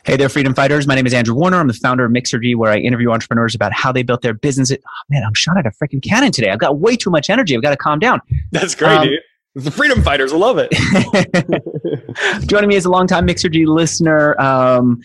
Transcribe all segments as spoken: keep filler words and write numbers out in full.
Hey there, freedom fighters. My name is Andrew Warner. I'm the founder of Mixergy, where I interview entrepreneurs about how they built their business. Oh, man, I'm shot at a freaking cannon today. I've got way too much energy. I've got to calm down. That's great, um, dude. The freedom fighters. I love it. Joining me is a longtime Mixergy listener um,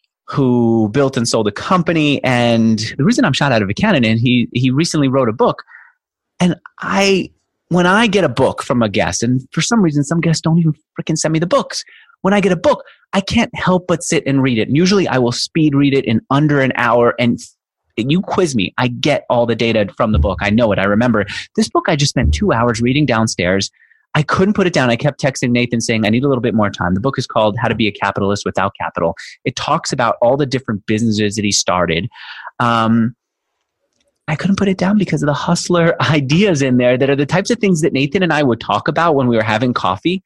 who built and sold a company. And the reason I'm shot out of a cannon, and he he recently wrote a book. And I, when I get a book from a guest, and for some reason, some guests don't even freaking send me the books. When I get a book, I can't help but sit and read it. And usually I will speed read it in under an hour, and you quiz me. I get all the data from the book. I know it. I remember this book. I just spent two hours reading downstairs. I couldn't put it down. I kept texting Nathan saying, I need a little bit more time. The book is called How to Be a Capitalist Without Capital. It talks about all the different businesses that he started. Um, I couldn't put it down because of the hustler ideas in there that are the types of things that Nathan and I would talk about when we were having coffee.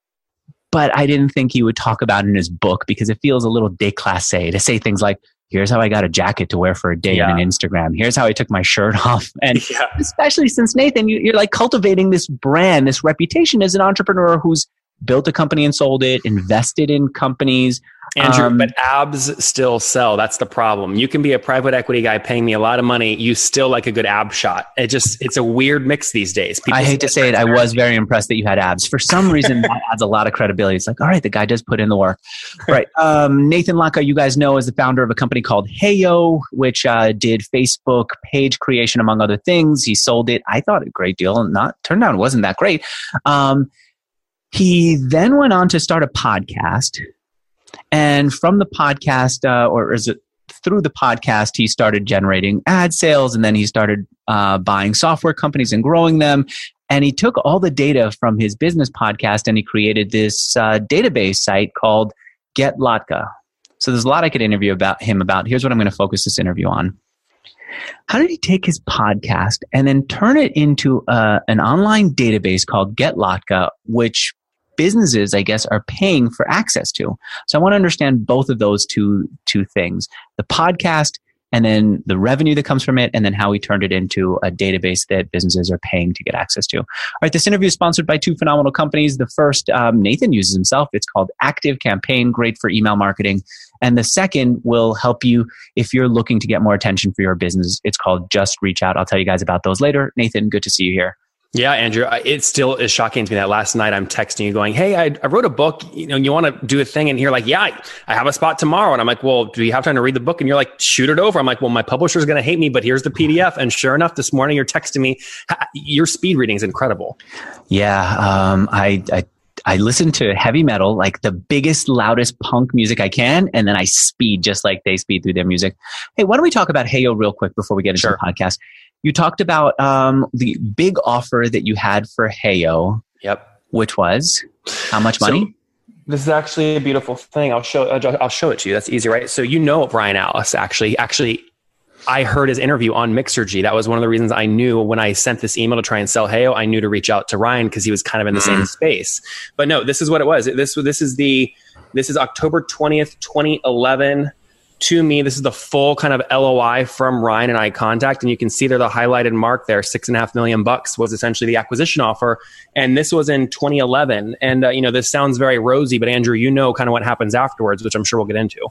But I didn't think he would talk about it in his book because it feels a little déclassé to say things like, here's how I got a jacket to wear for a date yeah. on Instagram. Here's how I took my shirt off. And yeah. especially since Nathan, you, you're like cultivating this brand, this reputation as an entrepreneur who's built a company and sold it, invested in companies. Andrew, um, but abs still sell. That's the problem. You can be a private equity guy paying me a lot of money. You still like a good ab shot. It just, it's a weird mix these days. People I hate to say it. I was very impressed that you had abs. For some reason, that adds a lot of credibility. It's like, all right, the guy does put in the work. Right. Um, Nathan Latka, you guys know, is the founder of a company called Heyo, which uh, did Facebook page creation, among other things. He sold it. I thought a great deal. Not turned out it wasn't that great. Um, he then went on to start a podcast. And from the podcast, uh, or is it through the podcast, he started generating ad sales, and then he started uh, buying software companies and growing them. And he took all the data from his business podcast and he created this uh, database site called Get Latka. So there's a lot I could interview about him about. Here's what I'm going to focus this interview on. How did he take his podcast and then turn it into uh, an online database called Get Latka, which businesses, I guess, are paying for access to? So I want to understand both of those two two things, the podcast and then the revenue that comes from it, and then how he turned it into a database that businesses are paying to get access to. All right, this interview is sponsored by two phenomenal companies. The first, um, Nathan uses himself. It's called Active Campaign, great for email marketing. And the second will help you if you're looking to get more attention for your business. It's called Just Reach Out. I'll tell you guys about those later. Nathan, good to see you here. Yeah, Andrew, it still is shocking to me that last night I'm texting you going, hey, I, I wrote a book, you know, you want to do a thing? And you're like, yeah, I, I have a spot tomorrow. And I'm like, well, do you have time to read the book? And you're like, shoot it over. I'm like, well, my publisher's going to hate me, but here's the P D F. And sure enough, this morning you're texting me. Your speed reading is incredible. Yeah, um, I, I I listen to heavy metal, like the biggest, loudest punk music I can, and then I speed just like they speed through their music. Hey, why don't we talk about Heyo real quick before we get into sure. the podcast? You talked about um, the big offer that you had for Heyo. Yep. Which was how much money? So, this is actually a beautiful thing. I'll show. I'll show it to you. That's easy, right? So you know Ryan Alice. Actually, actually, I heard his interview on Mixergy. That was one of the reasons I knew when I sent this email to try and sell Heyo. I knew to reach out to Ryan because he was kind of in the mm. same space. But no, this is what it was. This this is the this is October twentieth, twenty eleven. To me, this is the full kind of L O I from Ryan and I contact. And you can see there the highlighted mark there, six and a half million bucks was essentially the acquisition offer. And this was in twenty eleven. And, uh, you know, this sounds very rosy, but Andrew, you know kind of what happens afterwards, which I'm sure we'll get into.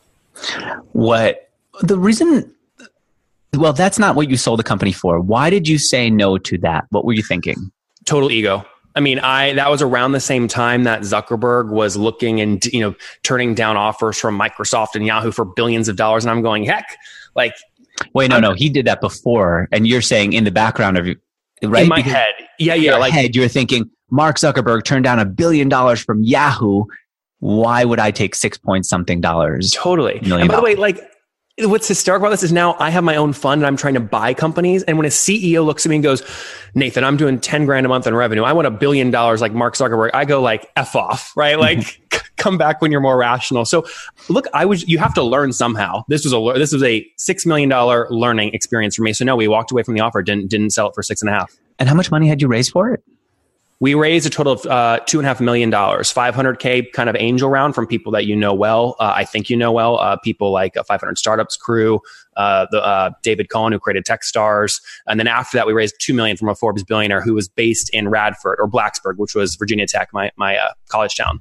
What the reason, well, that's not what you sold the company for. Why did you say no to that? What were you thinking? Total ego. I mean, I that was around the same time that Zuckerberg was looking and, you know, turning down offers from Microsoft and Yahoo for billions of dollars. And I'm going, heck, like. Wait, no, I'm, no, he did that before. And you're saying in the background of you, right? In my because head. Yeah, in yeah. your like, head, you're thinking, Mark Zuckerberg turned down a billion dollars from Yahoo. Why would I take six point something dollars? Totally. And by the way, like, what's hysterical about this is now I have my own fund and I'm trying to buy companies. And when a C E O looks at me and goes, Nathan, I'm doing ten grand a month in revenue. I want a billion dollars like Mark Zuckerberg. I go like, F off, right? Like come back when you're more rational. So look, I was, you have to learn somehow. This was a, this was a six million dollars learning experience for me. So no, we walked away from the offer, didn't, didn't sell it for six and a half. And how much money had you raised for it? We raised a total of uh, two and a half million dollars, five hundred K kind of angel round from people that you know well. Uh, I think you know well, uh, people like uh, five hundred Startups crew, uh, the uh, David Cohen who created Techstars, and then after that we raised two million from a Forbes billionaire who was based in Radford or Blacksburg, which was Virginia Tech, my my uh, college town.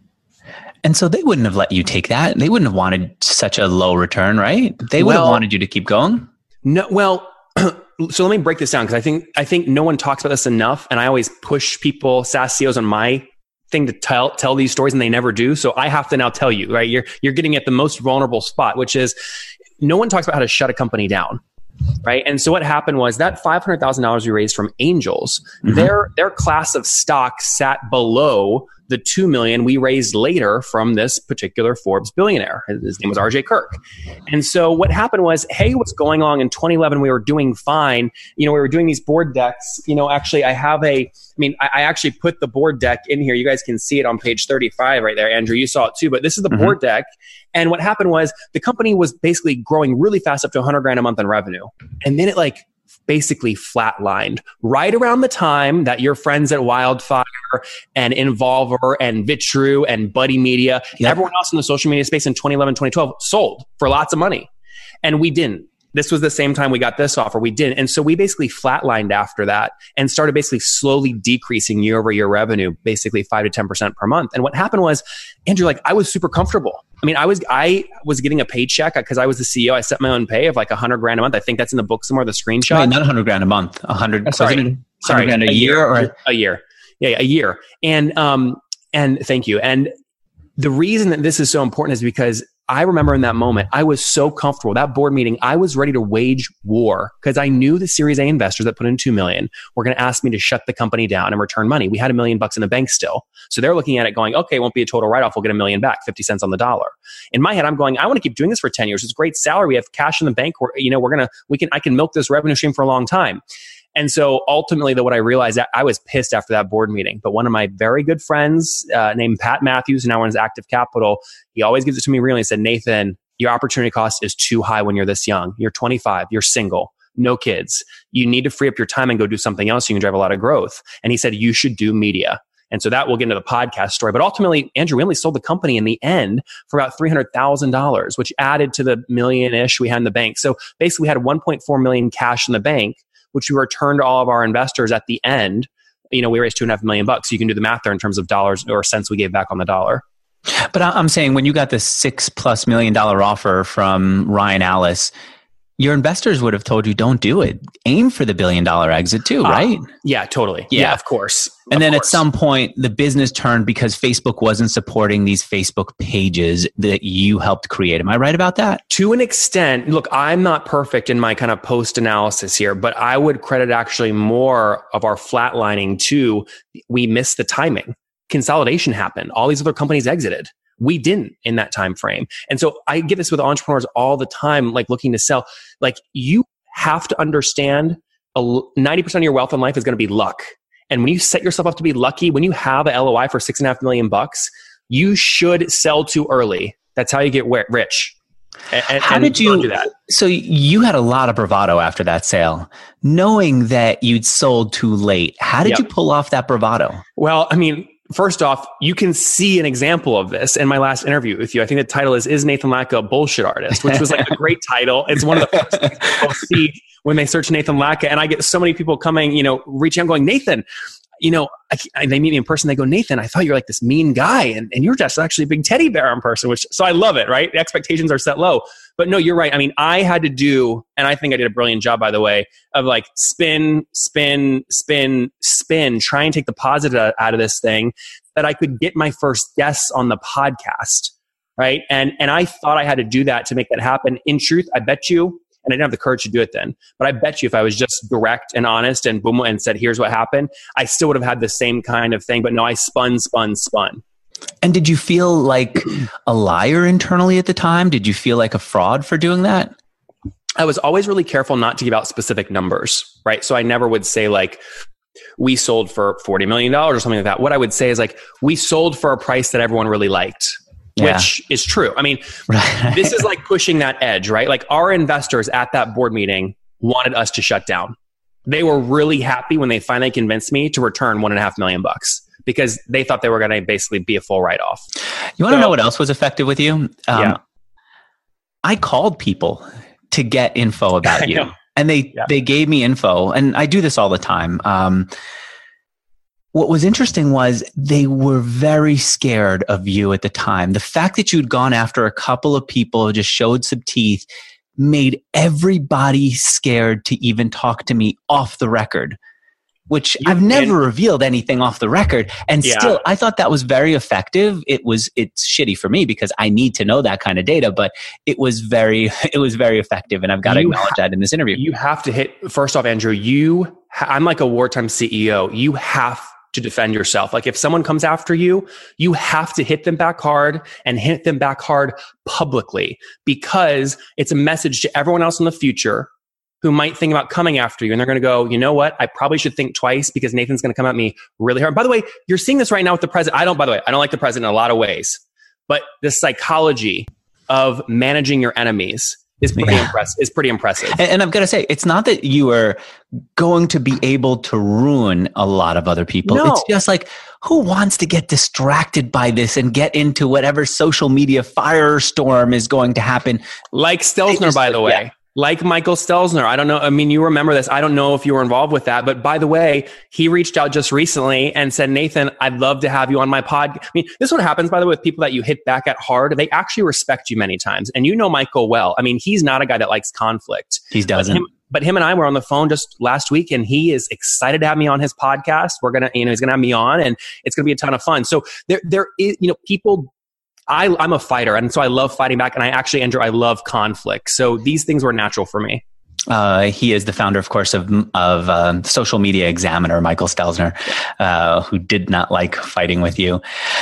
And so they wouldn't have let you take that. They wouldn't have wanted such a low return, right? They would well, have wanted you to keep going. No, well, so let me break this down because I think I think no one talks about this enough, and I always push people, SaaS C E Os, on my thing to tell tell these stories, and they never do. So I have to now tell you, right? You're you're getting at the most vulnerable spot, which is no one talks about how to shut a company down. Right. And so what happened was that five hundred thousand dollars we raised from angels, mm-hmm. their, their class of stock sat below the two million we raised later from this particular Forbes billionaire. His name was R J Kirk. And so what happened was, hey, what's going on in twenty eleven? We were doing fine. You know, we were doing these board decks. You know, actually I have a, I mean, I, I actually put the board deck in here. You guys can see it on page thirty-five right there. Andrew, you saw it too, but this is the mm-hmm. board deck. And what happened was the company was basically growing really fast up to one hundred grand a month in revenue. And then it like basically flatlined right around the time that your friends at Wildfire and Involver and Vitru and Buddy Media, yep. everyone else in the social media space in twenty eleven, twenty twelve sold for lots of money. And we didn't. This was the same time we got this offer. We didn't. And so we basically flatlined after that and started basically slowly decreasing year over year revenue, basically five to ten percent per month. And what happened was, Andrew, like I was super comfortable. I mean, I was, I was getting a paycheck because I was the C E O. I set my own pay of like a hundred grand a month. I think that's in the book somewhere, the screenshot. Wait, not a hundred grand a month, a hundred, sorry, sorry, grand a, a year, year or a year. Yeah, yeah, a year. And, um, and thank you. And the reason that this is so important is because I remember in that moment, I was so comfortable. That board meeting, I was ready to wage war because I knew the Series A investors that put in two million were going to ask me to shut the company down and return money. We had a million bucks in the bank still. So they're looking at it going, okay, it won't be a total write-off. We'll get a million back, fifty cents on the dollar. In my head, I'm going, I want to keep doing this for ten years. It's great salary. We have cash in the bank. We're, you know, we're going to, we can, I can milk this revenue stream for a long time. And so ultimately, though, what I realized, I was pissed after that board meeting. But one of my very good friends uh, named Pat Matthews, who now runs Active Capital, he always gives it to me really. He said, Nathan, your opportunity cost is too high when you're this young. You're twenty-five. You're single. No kids. You need to free up your time and go do something else so you can drive a lot of growth. And he said, you should do media. And so that we'll get into the podcast story. But ultimately, Andrew, we only sold the company in the end for about three hundred thousand dollars, which added to the million-ish we had in the bank. So basically, we had one point four million cash in the bank, which we returned to all of our investors at the end. You know, we raised two and a half million bucks. So you can do the math there in terms of dollars or cents we gave back on the dollar. But I'm saying when you got the six plus million dollar offer from Ryan Alice, your investors would have told you, don't do it. Aim for the billion dollar exit too, right? Uh, yeah, totally. Yeah, yeah of course. And of then course. At some point, the business turned because Facebook wasn't supporting these Facebook pages that you helped create. Am I right about that? To an extent. Look, I'm not perfect in my kind of post analysis here, but I would credit actually more of our flatlining to we missed the timing. Consolidation happened. All these other companies exited. We didn't in that time frame. And so I get this with entrepreneurs all the time, like looking to sell. Like you have to understand a, ninety percent of your wealth in life is going to be luck. And when you set yourself up to be lucky, when you have a L O I for six and a half million bucks, you should sell too early. That's how you get rich. And, how and did you do that? So you had a lot of bravado after that sale, knowing that you'd sold too late. How did yep. you pull off that bravado? Well, I mean, first off, you can see an example of this in my last interview with you. I think the title is, Is Nathan Lacka a Bullshit Artist? Which was like a great title. It's one of the first things people see when they search Nathan Lacka. And I get so many people coming, you know, reaching out going, Nathan, you know, I, they meet me in person. They go, Nathan, I thought you were like this mean guy. And, and you're just actually a big teddy bear in person, which, so I love it, right? The expectations are set low. But no, you're right. I mean, I had to do, and I think I did a brilliant job, by the way, of like spin, spin, spin, spin, try and take the positive out of this thing that I could get my first guests on the podcast, right? And, and I thought I had to do that to make that happen. In truth, I bet you, and I didn't have the courage to do it then, but I bet you if I was just direct and honest and boom, and said, here's what happened, I still would have had the same kind of thing. But no, I spun, spun, spun. And did you feel like a liar internally at the time? Did you feel like a fraud for doing that? I was always really careful not to give out specific numbers, right? So I never would say like, we sold for forty million dollars or something like that. What I would say is like, we sold for a price that everyone really liked. Yeah. Which is true. I mean, right. This is like pushing that edge, right? Like our investors at that board meeting wanted us to shut down. They were really happy when they finally convinced me to return one and a half million bucks because they thought they were going to basically be a full write-off. You want to so, know what else was effective with you? Um, yeah. I called people to get info about you. And they, yeah. they gave me info. And I do this all the time. Um, what was interesting was they were very scared of you at the time. The fact that you'd gone after a couple of people, just showed some teeth, made everybody scared to even talk to me off the record, which you, I've never and, revealed anything off the record. And yeah. still, I thought that was very effective. It was, it's shitty for me because I need to know that kind of data, but it was very, it was very effective. And I've got to acknowledge ha- that in this interview. You have to hit, first off, Andrew, you, I'm like a wartime C E O. You have to defend yourself. Like if someone comes after you, you have to hit them back hard and hit them back hard publicly, because it's a message to everyone else in the future who might think about coming after you. And they're going to go, you know what? I probably should think twice because Nathan's going to come at me really hard. By the way, you're seeing this right now with the president. I don't, by the way, I don't like the president in a lot of ways, but the psychology of managing your enemies is pretty yeah. impressive. Is pretty impressive. And, and I've got to say, it's not that you are going to be able to ruin a lot of other people. No. It's just like, who wants to get distracted by this and get into whatever social media firestorm is going to happen? Like Stelzner, just, by the way. Yeah. Like Michael Stelzner. I don't know. I mean, you remember this. I don't know if you were involved with that, but by the way, he reached out just recently and said, Nathan, I'd love to have you on my pod. I mean, this is what happens, by the way, with people that you hit back at hard. They actually respect you many times. And you know Michael well. I mean, he's not a guy that likes conflict. He doesn't. But him, but him and I were on the phone just last week, and he is excited to have me on his podcast. We're going to, you know, he's going to have me on, and it's going to be a ton of fun. So there, there is, you know, people, I, I'm a fighter, and so I love fighting back, and I actually, Andrew, I love conflict. So these things were natural for me. Uh, he is the founder, of course, of of uh, Social Media Examiner, Michael Stelzner, uh, who did not like fighting with you.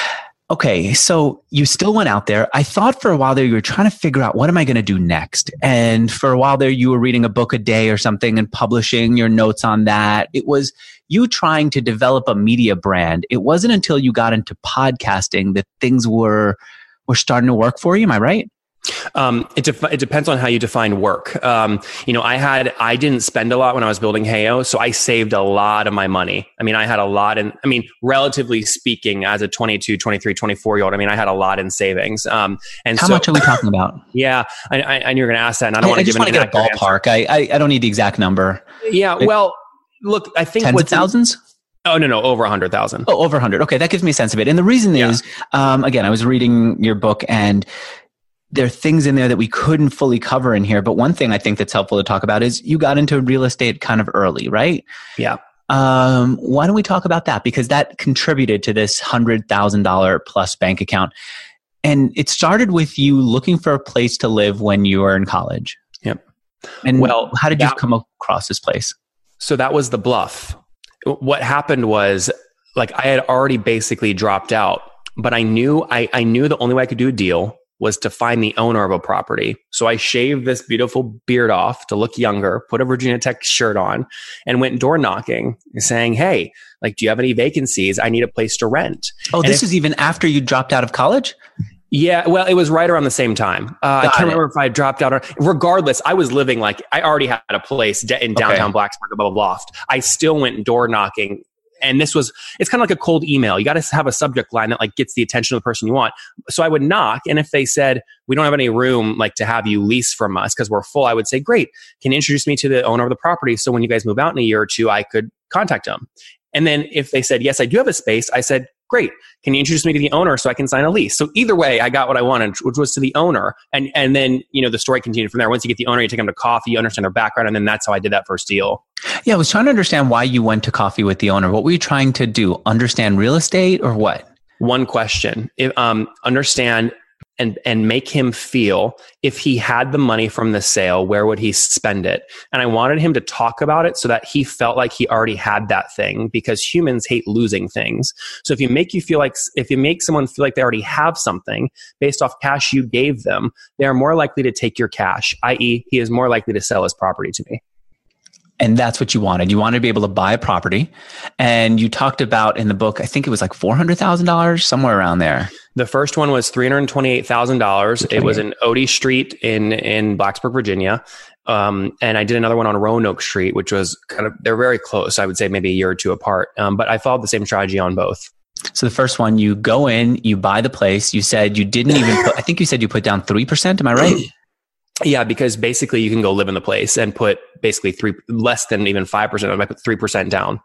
Okay, so you still went out there. I thought for a while there you were trying to figure out, what am I going to do next? And for a while there you were reading a book a day or something and publishing your notes on that. It was you trying to develop a media brand. It wasn't until you got into podcasting that things were were starting to work for you. Am I right? Um, it, def- it depends on how you define work. Um, you know, I had, I didn't spend a lot when I was building Heyo, so I saved a lot of my money. I mean, I had a lot in, I mean, relatively speaking, as a twenty-two, twenty-three, twenty-four year old, I mean, I had a lot in savings. Um, and how so, much are we talking about? Yeah, I, I, I knew you were going to ask that, and I don't want to give an an exact ballpark. I, I, I don't need the exact number. Yeah, well, look, I think tens of thousands. Oh, no, no, over a hundred thousand. Oh, over a hundred. Okay. That gives me a sense of it. And the reason yeah. is, um, again, I was reading your book, and there are things in there that we couldn't fully cover in here. But one thing I think that's helpful to talk about is you got into real estate kind of early, right? Yeah. Um, why don't we talk about that? Because that contributed to this one hundred thousand dollars plus bank account. And it started with you looking for a place to live when you were in college. Yep. And well, how did that, you come across this place? So that was the bluff. What happened was, like, I had already basically dropped out, but I knew I, I knew the only way I could do a deal was to find the owner of a property. So I shaved this beautiful beard off to look younger, put a Virginia Tech shirt on, and went door knocking saying, hey, like, do you have any vacancies? I need a place to rent. Oh, and this if, is even after you dropped out of college? Yeah, well, it was right around the same time. Uh, I can't it. remember if I dropped out or... Regardless, I was living like... I already had a place in downtown okay. Blacksburg above a loft. I still went door knocking. And this was... It's kind of like a cold email. You got to have a subject line that like gets the attention of the person you want. So I would knock, and if they said, we don't have any room like to have you lease from us because we're full, I would say, great. Can you introduce me to the owner of the property so when you guys move out in a year or two, I could contact them? And then if they said, yes, I do have a space, I said, great. Can you introduce me to the owner so I can sign a lease? So either way, I got what I wanted, which was to the owner. And and then, you know, the story continued from there. Once you get the owner, you take them to coffee, you understand their background, and then that's how I did that first deal. Yeah, I was trying to understand why you went to coffee with the owner. What were you trying to do? Understand real estate or what? One question. If, um, understand and and make him feel, if he had the money from the sale, where would he spend it? And I wanted him to talk about it so that he felt like he already had that thing, because humans hate losing things. So if you make you feel like, if you make someone feel like they already have something based off cash you gave them, they are more likely to take your cash, that is he is more likely to sell his property to me. And that's what you wanted. You wanted to be able to buy a property. And you talked about in the book, I think it was like four hundred thousand dollars, somewhere around there. The first one was three hundred twenty-eight thousand dollars. It was in Odie Street in, in Blacksburg, Virginia. Um, and I did another one on Roanoke Street, which was kind of, they're very close. I would say maybe a year or two apart. Um, but I followed the same strategy on both. So the first one, you go in, you buy the place. You said you didn't even put, I think you said you put down three percent. Am I right? Yeah, because basically you can go live in the place and put basically three, less than even five percent. I might put three percent down.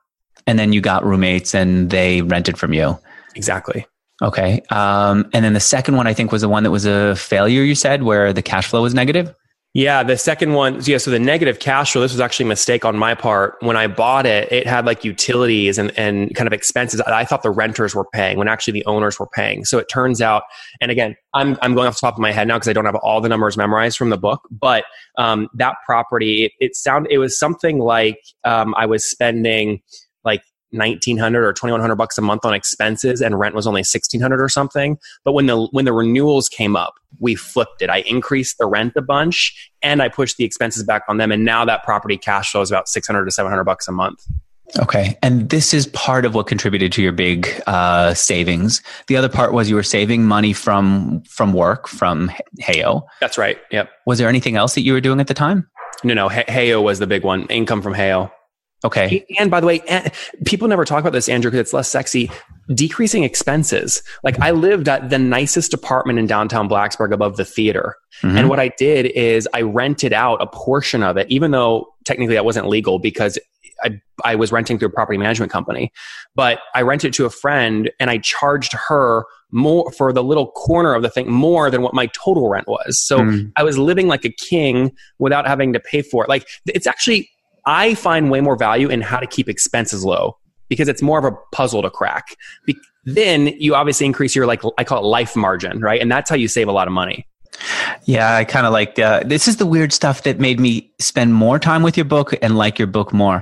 And then you got roommates and they rented from you. Exactly. Okay. Um, and then the second one, I think, was the one that was a failure, you said, where the cash flow was negative? Yeah, the second one, yeah, so the negative cash flow, this was actually a mistake on my part. When I bought it, it had like utilities and, and kind of expenses I thought the renters were paying when actually the owners were paying. So it turns out, and again, I'm I'm going off the top of my head now because I don't have all the numbers memorized from the book, but um, that property, it, it sound it was something like um, I was spending like nineteen hundred or twenty-one hundred bucks a month on expenses, and rent was only sixteen hundred or something. But when the when the renewals came up, we flipped it. I increased the rent a bunch and I pushed the expenses back on them. And now that property cash flow is about six hundred to seven hundred bucks a month. Okay. And this is part of what contributed to your big uh, savings. The other part was you were saving money from from work, from Heyo. That's right. Yep. Was there anything else that you were doing at the time? No, no. Heyo was the big one. Income from Heyo. Okay. And by the way, people never talk about this, Andrew, because it's less sexy. Decreasing expenses. Like I lived at the nicest apartment in downtown Blacksburg above the theater. Mm-hmm. And what I did is I rented out a portion of it, even though technically that wasn't legal because I, I was renting through a property management company. But I rented to a friend and I charged her more for the little corner of the thing, more than what my total rent was. So mm. I was living like a king without having to pay for it. Like it's actually... I find way more value in how to keep expenses low because it's more of a puzzle to crack. Be- then you obviously increase your, like, I call it life margin, right? And that's how you save a lot of money. Yeah, I kind of like, uh, this is the weird stuff that made me spend more time with your book and like your book more.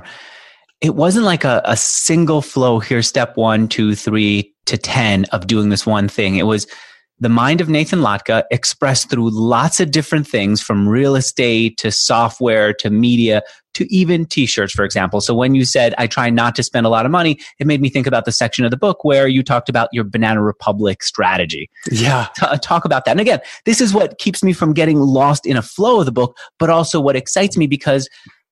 It wasn't like a, a single flow, here's step one, two, three to ten of doing this one thing. It was the mind of Nathan Latka expressed through lots of different things, from real estate to software to media to even t-shirts, for example. So when you said, I try not to spend a lot of money, it made me think about the section of the book where you talked about your Banana Republic strategy. Yeah. T- talk about that. And again, this is what keeps me from getting lost in a flow of the book, but also what excites me because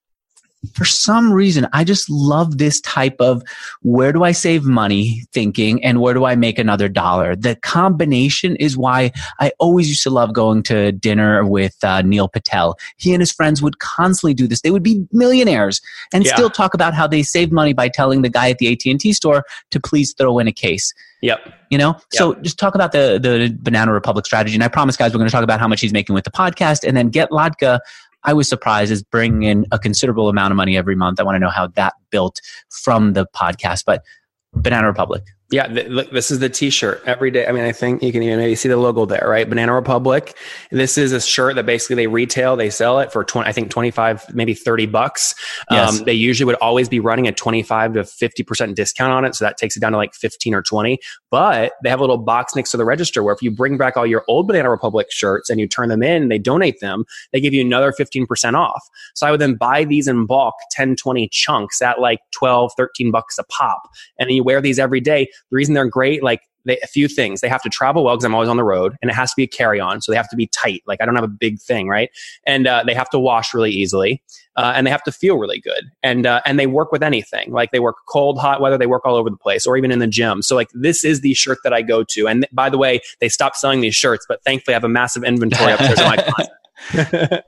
for some reason, I just love this type of where do I save money thinking and where do I make another dollar? The combination is why I always used to love going to dinner with uh, Neil Patel. He and his friends would constantly do this. They would be millionaires and yeah. still talk about how they saved money by telling the guy at the A T and T store to please throw in a case. Yep. You know, yep. So just talk about the, the Banana Republic strategy. And I promise, guys, we're going to talk about how much he's making with the podcast, and then Get Latka, I was surprised, is bringing in a considerable amount of money every month. I want to know how that built from the podcast, but Banana Republic. Yeah, th- look, this is the t-shirt every day. I mean, I think you can even maybe see the logo there, right? Banana Republic. This is a shirt that basically they retail, they sell it for twenty, I think twenty-five, maybe thirty bucks. Yes. Um, they usually would always be running a twenty-five to fifty percent discount on it. So that takes it down to like fifteen or twenty, but they have a little box next to the register where if you bring back all your old Banana Republic shirts and you turn them in, they donate them, they give you another fifteen percent off. So I would then buy these in bulk, ten, twenty chunks at like twelve, thirteen bucks a pop. And then you wear these every day. The reason they're great, like they, a few things, they have to travel well because I'm always on the road, and it has to be a carry-on. So they have to be tight. Like I don't have a big thing, right? And uh, they have to wash really easily, uh, and they have to feel really good. And uh, and they work with anything. Like they work cold, hot weather. They work all over the place, or even in the gym. So like this is the shirt that I go to. And th- by the way, they stopped selling these shirts, but thankfully I have a massive inventory upstairs in my closet.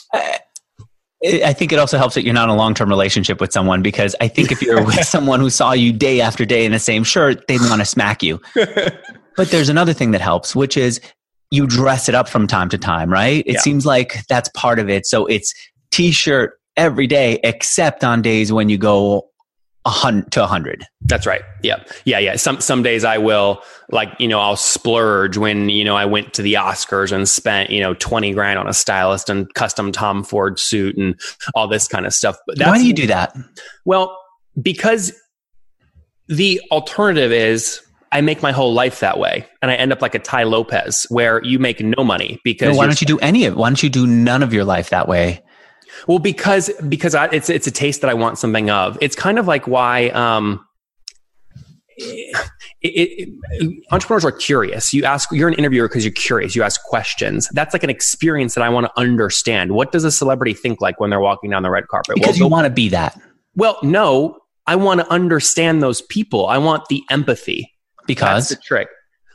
I think it also helps that you're not in a long-term relationship with someone, because I think if you're with someone who saw you day after day in the same shirt, they'd want to smack you. But there's another thing that helps, which is you dress it up from time to time, right? It yeah. seems like that's part of it. So it's t-shirt every day, except on days when you go a hundred to a hundred. That's right. Yeah. Yeah. Yeah. Some, some days I will, like, you know, I'll splurge when, you know, I went to the Oscars and spent, you know, twenty grand on a stylist and custom Tom Ford suit and all this kind of stuff. But that's, why do you do that? Well, because the alternative is I make my whole life that way, and I end up like a Tai Lopez where you make no money because no, why don't you do any of it? Why don't you do none of your life that way? Well, because because I, it's it's a taste that I want something of. It's kind of like why um, it, it, it, entrepreneurs are curious. You ask, you're an interviewer because you're curious. You ask questions. That's like an experience that I want to understand. What does a celebrity think like when they're walking down the red carpet? Because well, you want to be that. Well, no, I want to understand those people. I want the empathy. Because that's the trick.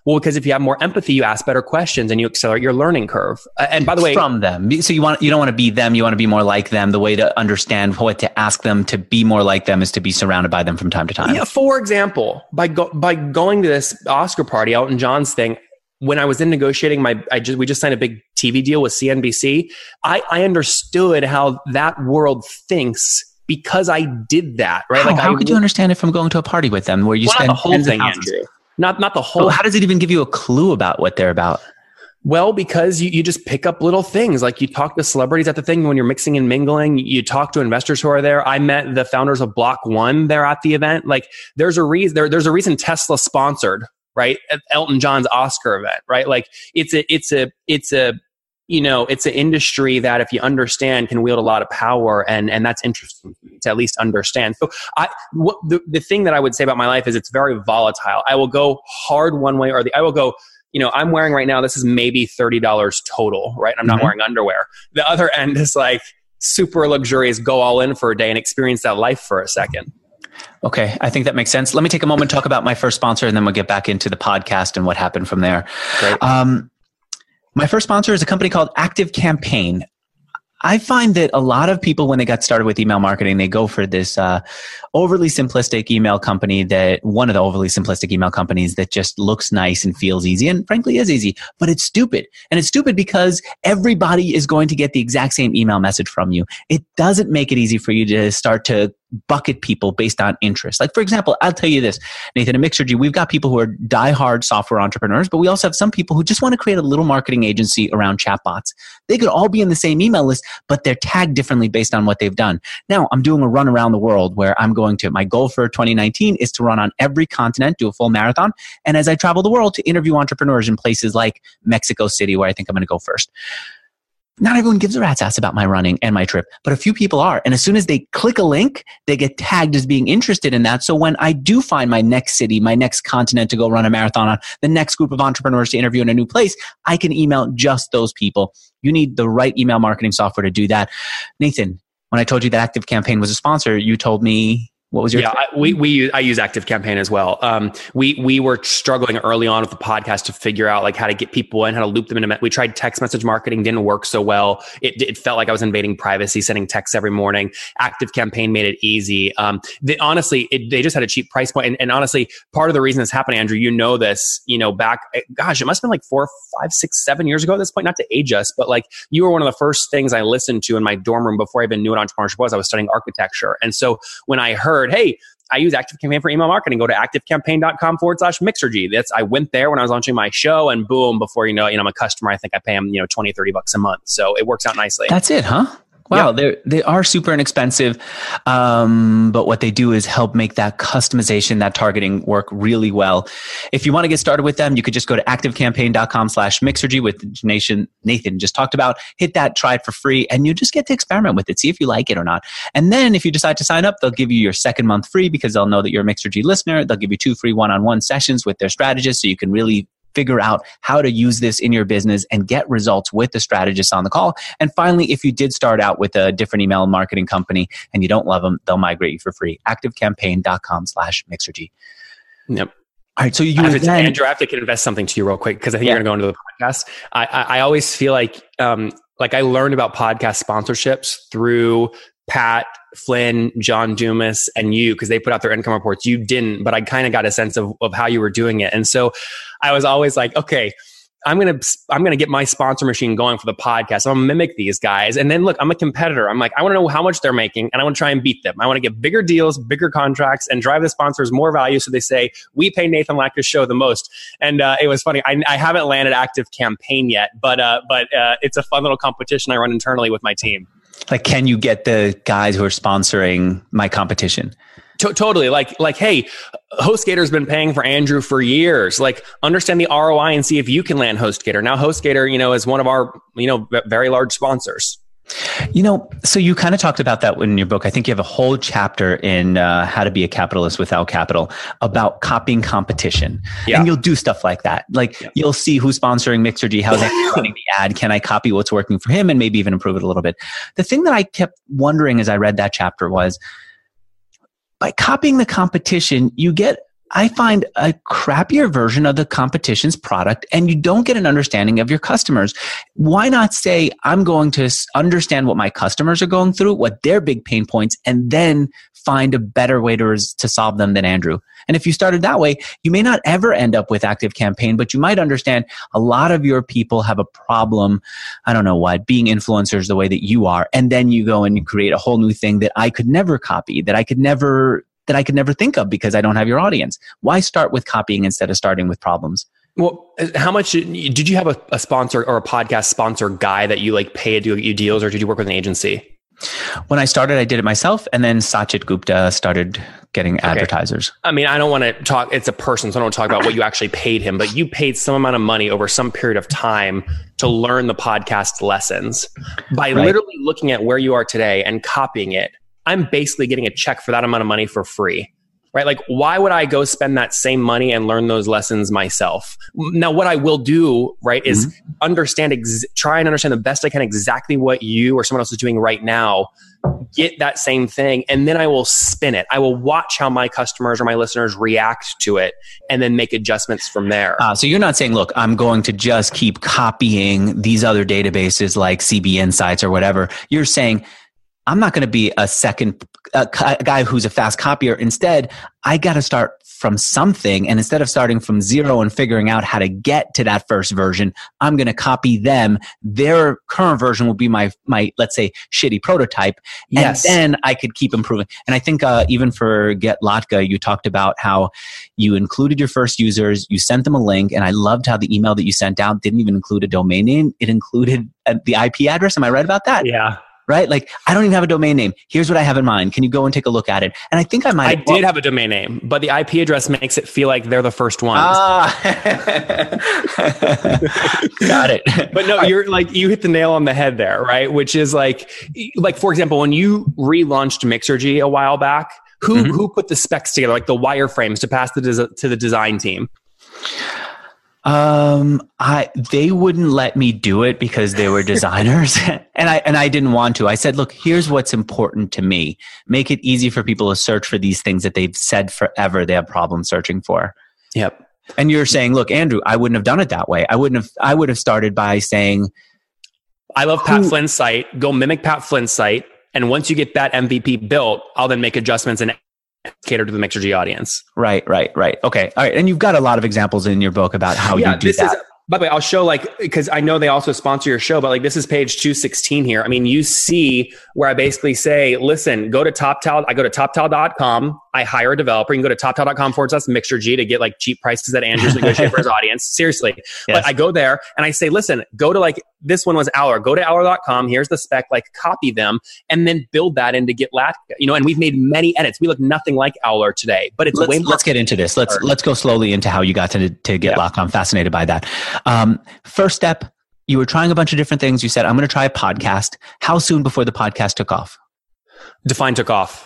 Well, because if you have more empathy, you ask better questions and you accelerate your learning curve. Uh, and by the way, from them. So you want, you don't want to be them. You want to be more like them. The way to understand what to ask them to be more like them is to be surrounded by them from time to time. Yeah. For example, by go, by going to this Oscar party, Elton John's thing, when I was in negotiating my, I just, we just signed a big T V deal with C N B C. I, I understood how that world thinks because I did that, right? How, like, how I, could you understand it from going to a party with them where you well, spend not the whole thing, Andrew? Not, not the whole. Oh, how does it even give you a clue about what they're about? Well, because you, you just pick up little things. Like you talk to celebrities at the thing when you're mixing and mingling. You talk to investors who are there. I met the founders of Block One there at the event. Like there's a reason, there, there's a reason Tesla sponsored, right? Elton John's Oscar event, right? Like it's a, it's a, it's a, you know, it's an industry that if you understand can wield a lot of power, and, and that's interesting to at least understand. So I, what the, the thing that I would say about my life is it's very volatile. I will go hard one way or the, I will go, you know, I'm wearing right now, this is maybe thirty dollars total, right? I'm not mm-hmm. wearing underwear. The other end is like super luxurious, go all in for a day and experience that life for a second. Okay, I think that makes sense. Let me take a moment to talk about my first sponsor, and then we'll get back into the podcast and what happened from there. Great. Um, my first sponsor is a company called ActiveCampaign. I find that a lot of people, when they got started with email marketing, they go for this uh, overly simplistic email company that one of the overly simplistic email companies that just looks nice and feels easy and frankly is easy, but it's stupid. And it's stupid because everybody is going to get the exact same email message from you. It doesn't make it easy for you to start to bucket people based on interest. Like, for example, I'll tell you this, Nathan, at Mixergy, we've got people who are diehard software entrepreneurs, but we also have some people who just want to create a little marketing agency around chatbots. They could all be in the same email list, but they're tagged differently based on what they've done. Now, I'm doing a run around the world where I'm going to, my goal for twenty nineteen is to run on every continent, do a full marathon. And as I travel the world, to interview entrepreneurs in places like Mexico City, where I think I'm going to go first. Not everyone gives a rat's ass about my running and my trip, but a few people are. And as soon as they click a link, they get tagged as being interested in that. So when I do find my next city, my next continent to go run a marathon on, the next group of entrepreneurs to interview in a new place, I can email just those people. You need the right email marketing software to do that. Nathan, when I told you that ActiveCampaign was a sponsor, you told me, what was your? Yeah, I, we we use, I use ActiveCampaign as well. Um, we we were struggling early on with the podcast to figure out like how to get people in, how to loop them into. We tried text message marketing, didn't work so well. It it felt like I was invading privacy, sending texts every morning. ActiveCampaign made it easy. Um, they, honestly, it, they just had a cheap price point, and, and honestly, part of the reason this happened, Andrew, you know this, you know, back, gosh, it must have been like four, five, six, seven years ago at this point. Not to age us, but like you were one of the first things I listened to in my dorm room before I even knew what entrepreneurship was. I was studying architecture, and so when I heard, hey, I use ActiveCampaign for email marketing. Go to activecampaign.com forward slash Mixergy. That's, I went there when I was launching my show, and boom, before you know, you know, I'm a customer. I think I pay them, you know, twenty, thirty bucks a month. So it works out nicely. That's it, huh? Wow, yep. They're, they are super inexpensive, um, but what they do is help make that customization, that targeting work really well. If you want to get started with them, you could just go to activecampaign.com slash Mixergy with Nathan, Nathan just talked about. Hit that, try it for free, and you just get to experiment with it, see if you like it or not. And then if you decide to sign up, they'll give you your second month free because they'll know that you're a Mixergy listener. They'll give you two free one-on-one sessions with their strategists so you can really figure out how to use this in your business and get results with the strategist on the call. And finally, if you did start out with a different email marketing company and you don't love them, they'll migrate you for free. activecampaign.com slash Mixergy. Yep. All right. So you I have to, then, Andrew, I have to invest something to you real quick because I think yeah. you're going to go into the podcast. I, I, I always feel like, um, like I learned about podcast sponsorships through Pat, Flynn, John Dumas, and you, because they put out their income reports. You didn't, but I kind of got a sense of, of how you were doing it. And so I was always like, okay, I'm going to, I'm going to get my sponsor machine going for the podcast. I'm going to mimic these guys. And then look, I'm a competitor. I'm like, I want to know how much they're making and I want to try and beat them. I want to get bigger deals, bigger contracts, and drive the sponsors more value. So they say, we pay Nathan Lacka's show the most. And uh, it was funny. I, I haven't landed ActiveCampaign yet, but, uh, but uh, it's a fun little competition I run internally with my team. Like, can you get the guys who are sponsoring my competition? To- totally. Like, like, hey, HostGator's been paying for Andrew for years. Like, understand the R O I and see if you can land HostGator. Now, HostGator, you know, is one of our, you know, very large sponsors. You know, so you kind of talked about that in your book. I think you have a whole chapter in uh, How to Be a Capitalist Without Capital about copying competition. Yeah. And you'll do stuff like that. Like yeah. you'll see who's sponsoring Mixergy, how's that running the ad? Can I copy what's working for him and maybe even improve it a little bit? The thing that I kept wondering as I read that chapter was, by copying the competition, you get I find a crappier version of the competition's product and you don't get an understanding of your customers. Why not say, I'm going to understand what my customers are going through, what their big pain points, and then find a better way to, res- to solve them than Andrew. And if you started that way, you may not ever end up with ActiveCampaign, but you might understand a lot of your people have a problem, I don't know what, being influencers the way that you are. And then you go and you create a whole new thing that I could never copy, that I could never that I could never think of because I don't have your audience. Why start with copying instead of starting with problems? Well, how much did you have a, a sponsor or a podcast sponsor guy that you like pay to do you deals, or did you work with an agency? When I started, I did it myself, and then Sachit Gupta started getting okay. advertisers. I mean, I don't want to talk, it's a person, so I don't want to talk about what you actually paid him, but you paid some amount of money over some period of time to learn the podcast lessons. By right. literally looking at where you are today and copying it, I'm basically getting a check for that amount of money for free, right? Like, why would I go spend that same money and learn those lessons myself? Now, what I will do, right, is mm-hmm. understand, ex- try and understand the best I can exactly what you or someone else is doing right now, get that same thing, and then I will spin it. I will watch how my customers or my listeners react to it and then make adjustments from there. Uh, so you're not saying, look, I'm going to just keep copying these other databases like C B Insights or whatever. You're saying, I'm not going to be a second a guy who's a fast copier. Instead, I got to start from something. And instead of starting from zero and figuring out how to get to that first version, I'm going to copy them. Their current version will be my, my, let's say, shitty prototype. Yes. And then I could keep improving. And I think uh, even for Get Latka, you talked about how you included your first users, you sent them a link. And I loved how the email that you sent out didn't even include a domain name. It included uh, the I P address. Am I right about that? Yeah. Right? Like, I don't even have a domain name. Here's what I have in mind. Can you go and take a look at it? And I think I might I have, did have a domain name, but the I P address makes it feel like they're the first ones. Ah. Got it. But no, you're like, you hit the nail on the head there, right? Which is like, like, for example, when you relaunched Mixergy a while back, who, mm-hmm. who put the specs together, like the wireframes to pass the des- to the design team? Um, I, they wouldn't let me do it because they were designers and I, and I didn't want to. I said, look, here's what's important to me. Make it easy for people to search for these things that they've said forever they have problems searching for. Yep. And you're saying, look, Andrew, I wouldn't have done it that way. I wouldn't have, I would have started by saying, I love Pat who, Flynn's site. Go mimic Pat Flynn's site. And once you get that M V P built, I'll then make adjustments and cater to the Mixergy audience. Right, right, right. Okay. All right. And you've got a lot of examples in your book about how yeah, you do this that. Is, by the way, I'll show like, because I know they also sponsor your show, but like this is page two sixteen here. I mean, you see where I basically say, listen, go to TopTal. I go to TopTal dot com. I hire a developer. You can go to TopTal dot com forward slash Mixergy to get like cheap prices that Andrew's negotiated for his audience. Seriously. Yes. But I go there and I say, listen, go to like, this one was Owler. Go to Owler dot com. Here's the spec, like copy them and then build that into Get Latka. You know, and we've made many edits. We look nothing like Owler today, but it's let's, way more. Let's get into this. Let's, let's go slowly into how you got to, to Get yeah. Latka. I'm fascinated by that. Um, first step, you were trying a bunch of different things. You said, I'm going to try a podcast. How soon before the podcast took off? Define took off.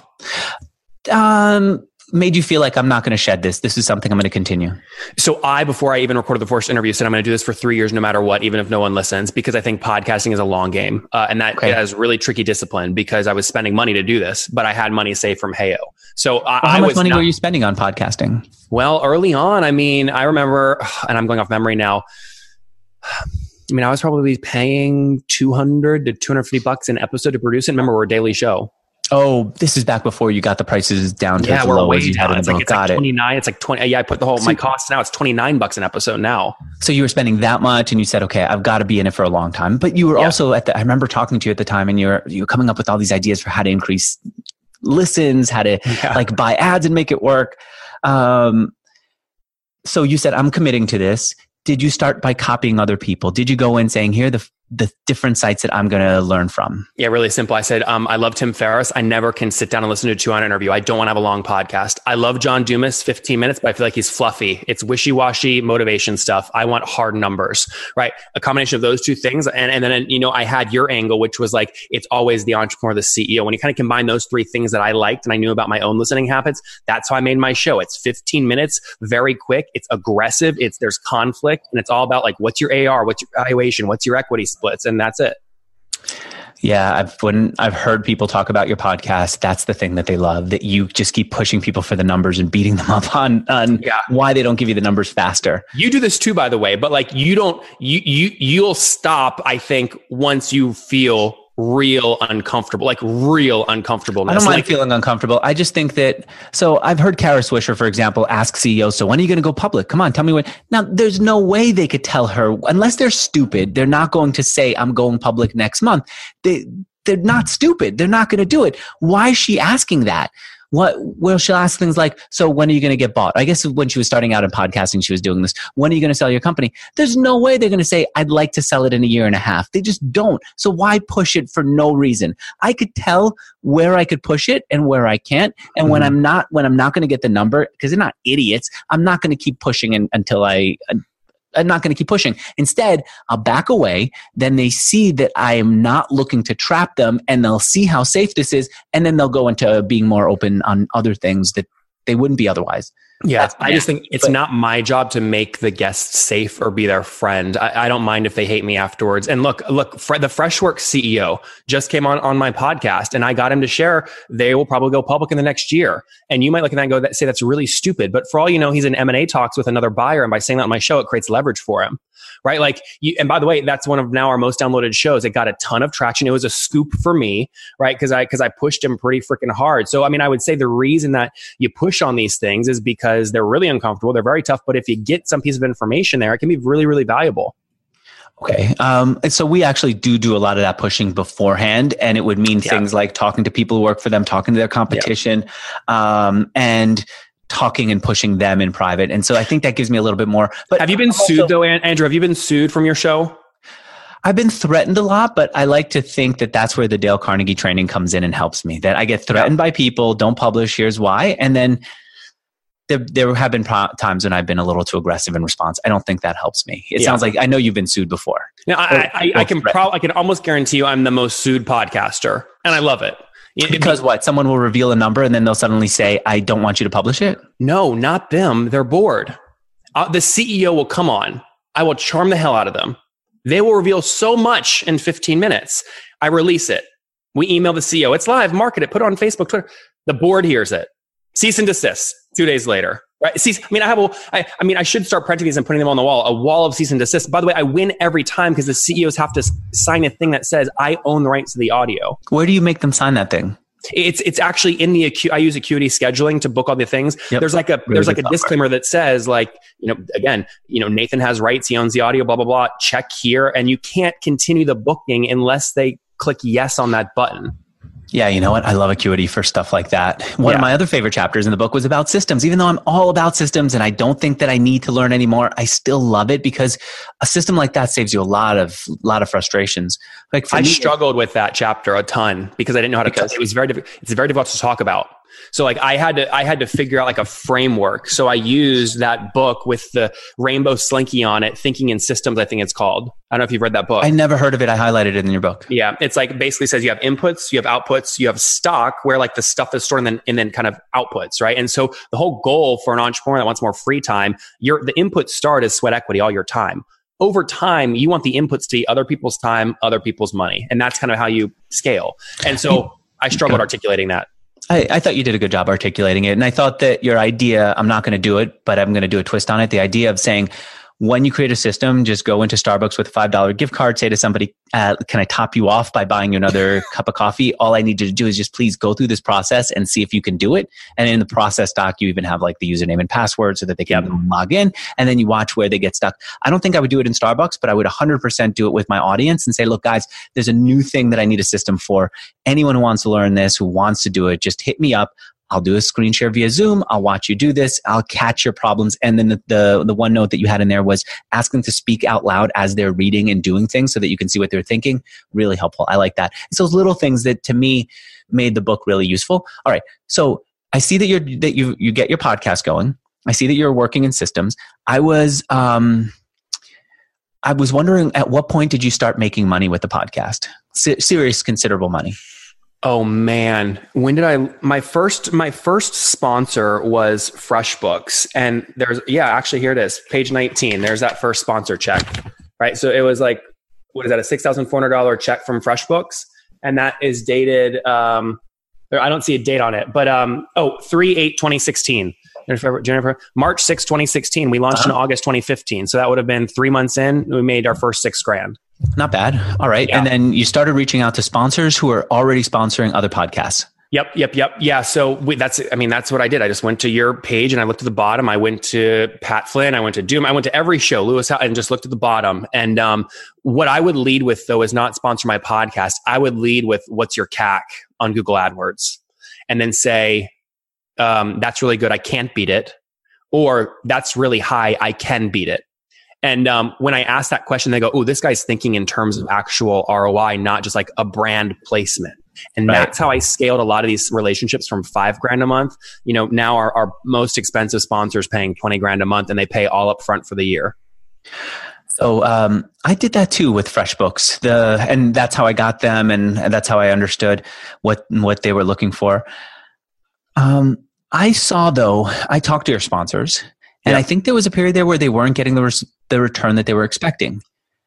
Um, made you feel like I'm not going to shed this. This is something I'm going to continue. So I, before I even recorded the first interview, said I'm going to do this for three years, no matter what, even if no one listens, because I think podcasting is a long game. Uh, and that okay. is really tricky discipline because I was spending money to do this, but I had money saved from Heyo. So I, well, how I much was money not, were you spending on podcasting? Well, early on, I mean, I remember, and I'm going off memory now. I mean, I was probably paying two hundred to two hundred fifty bucks an episode to produce it. Remember, we're a daily show. Oh, this is back before you got the prices down to yeah, as we're low way as you down. had in It's the like, book. it's Got like it. twenty-nine. It's like twenty. Yeah, I put the whole, so, my cost now, it's twenty-nine bucks an episode now. So you were spending that much and you said, okay, I've got to be in it for a long time. But you were yeah. also at the, I remember talking to you at the time and you're, you were coming up with all these ideas for how to increase listens, how to yeah. like buy ads and make it work. Um, so you said, I'm committing to this. Did you start by copying other people? Did you go in saying, here are the the different sites that I'm going to learn from? Yeah, really simple. I said, um, I love Tim Ferriss. I never can sit down and listen to a two hour interview. I don't want to have a long podcast. I love John Dumas, fifteen minutes, but I feel like he's fluffy. It's wishy-washy motivation stuff. I want hard numbers, right? A combination of those two things. And, and then, you know, I had your angle, which was like, it's always the entrepreneur, the C E O. When you kind of combine those three things that I liked and I knew about my own listening habits, that's how I made my show. It's fifteen minutes, very quick. It's aggressive. It's, there's conflict and it's all about like, what's your A R? What's your valuation? What's your equity splits? And that's it. Yeah, I've when I've heard people talk about your podcast, that's the thing that they love, that you just keep pushing people for the numbers and beating them up on, on yeah. why they don't give you the numbers faster. You do this too, by the way, but like you don't, you, you, you'll stop, I think, once you feel real uncomfortable, like real uncomfortableness. I don't mind like, feeling uncomfortable. I just think that, so I've heard Kara Swisher, for example, ask C E Os, so when are you going to go public? Come on, tell me when. Now, there's no way they could tell her, unless they're stupid, they're not going to say, I'm going public next month. They, they're not stupid. They're not going to do it. Why is she asking that? What, well, she'll ask things like, so when are you going to get bought? I guess when she was starting out in podcasting, she was doing this. When are you going to sell your company? There's no way they're going to say, I'd like to sell it in a year and a half. They just don't. So why push it for no reason? I could tell where I could push it and where I can't. And mm-hmm. when I'm not, when I'm not going to get the number, because they're not idiots, I'm not going to keep pushing in, until I, I'm not going to keep pushing. Instead, I'll back away. Then they see that I am not looking to trap them, and they'll see how safe this is. And then they'll go into being more open on other things that they wouldn't be otherwise. Yeah, I just think it's but, not my job to make the guests safe or be their friend. I, I don't mind if they hate me afterwards. And look, look, Fred, the Freshworks C E O just came on, on my podcast, and I got him to share they will probably go public in the next year. And you might look at that and go, that, say that's really stupid. But for all you know, he's in M and A talks with another buyer. And by saying that on my show, it creates leverage for him. Right? Like, you, and by the way, that's one of now our most downloaded shows. It got a ton of traction. It was a scoop for me, right? Cause I, cause I pushed him pretty freaking hard. So, I mean, I would say the reason that you push on these things is because they're really uncomfortable. They're very tough. But if you get some piece of information there, it can be really, really valuable. Okay. Um, and so we actually do do a lot of that pushing beforehand, and it would mean yeah. things like talking to people who work for them, talking to their competition, yeah. um, and talking and pushing them in private. And so I think that gives me a little bit more. But have you been also sued though, Andrew? Have you been sued from your show? I've been threatened a lot, but I like to think that that's where the Dale Carnegie training comes in and helps me, that I get threatened yeah. by people, don't publish, here's why. And then there, there have been pro- times when I've been a little too aggressive in response. I don't think that helps me. It yeah. sounds like, I know you've been sued before. Now, I, I, I can probably, I can almost guarantee you I'm the most sued podcaster, and I love it. Because what? Someone will reveal a number and then they'll suddenly say, I don't want you to publish it? No, not them. They're bored. Uh, the C E O will come on. I will charm the hell out of them. They will reveal so much in fifteen minutes. I release it. We email the C E O. It's live. Market it. Put it on Facebook, Twitter. The board hears it. Cease and desist. Two days later. Right? Cease. I mean, I have a, I, I mean, I should start printing these and putting them on the wall. A wall of cease and desist. By the way, I win every time because the C E Os have to sign a thing that says I own the rights to the audio. Where do you make them sign that thing? It's it's actually in the Acu- I use Acuity scheduling to book all the things. Yep. There's like a really there's like a software. Disclaimer that says, like, you know, again, you know, Nathan has rights. He owns the audio. Blah blah blah. Check here, and you can't continue the booking unless they click yes on that button. Yeah, you know what? I love Acuity for stuff like that. One yeah. of my other favorite chapters in the book was about systems. Even though I'm all about systems and I don't think that I need to learn anymore, I still love it because a system like that saves you a lot of lot of frustrations. Like for I me, struggled with that chapter a ton because I didn't know how to. Because, it was very difficult. It's very difficult to talk about. So like I had to I had to figure out like a framework. So I used that book with the rainbow slinky on it, Thinking in Systems, I think it's called. I don't know if you've read that book. I never heard of it. I highlighted it in your book. Yeah. It's like basically says you have inputs, you have outputs, you have stock where like the stuff is stored and then, and then kind of outputs, right? And so the whole goal for an entrepreneur that wants more free time, your the input start is sweat equity, all your time. Over time, you want the inputs to be other people's time, other people's money. And that's kind of how you scale. And so I struggled articulating that. I, I thought you did a good job articulating it. And I thought that your idea, I'm not going to do it, but I'm going to do a twist on it. The idea of saying, when you create a system, just go into Starbucks with a five dollar gift card, say to somebody, uh, can I top you off by buying you another cup of coffee? All I need you to do is just please go through this process and see if you can do it. And in the process doc, you even have like the username and password so that they can yep. log in. And then you watch where they get stuck. I don't think I would do it in Starbucks, but I would one hundred percent do it with my audience and say, look, guys, there's a new thing that I need a system for. Anyone who wants to learn this, who wants to do it, just hit me up. I'll do a screen share via Zoom. I'll watch you do this. I'll catch your problems. And then the, the, the one note that you had in there was ask them to speak out loud as they're reading and doing things so that you can see what they're thinking. Really helpful. I like that. It's those little things that to me made the book really useful. All right. So I see that you're, that you, you get your podcast going. I see that you're working in systems. I was, um, I was wondering at what point did you start making money with the podcast? S- serious, considerable money. Oh man, when did I, my first, my first sponsor was FreshBooks, and there's, yeah, actually here it is, page nineteen. There's that first sponsor check, right? So it was like, what is that? A six thousand four hundred dollars check from FreshBooks. And that is dated, um, I don't see a date on it, but, um, oh, three eight twenty sixteen. Jennifer, Jennifer, March sixth, twenty sixteen. We launched uh-huh. in August twenty fifteen. So that would have been three months in. We made our first six grand. Not bad. All right. Yeah. And then you started reaching out to sponsors who are already sponsoring other podcasts. Yep. Yep. Yep. Yeah. So we, that's, I mean, that's what I did. I just went to your page and I looked at the bottom. I went to Pat Flynn. I went to Doom. I went to every show, Lewis, and just looked at the bottom. And, um, what I would lead with though is not sponsor my podcast. I would lead with what's your C A C on Google AdWords, and then say, um, that's really good. I can't beat it. Or that's really high. I can beat it. And um, when I ask that question, they go, oh, this guy's thinking in terms of actual R O I, not just like a brand placement. And right. that's how I scaled a lot of these relationships from five grand a month. You know, now our, our most expensive sponsors paying twenty grand a month, and they pay all up front for the year. So um, I did that too with FreshBooks, the and that's how I got them, and, and that's how I understood what what they were looking for. Um, I saw though, I talked to your sponsors, and yeah. I think there was a period there where they weren't getting the res- the return that they were expecting.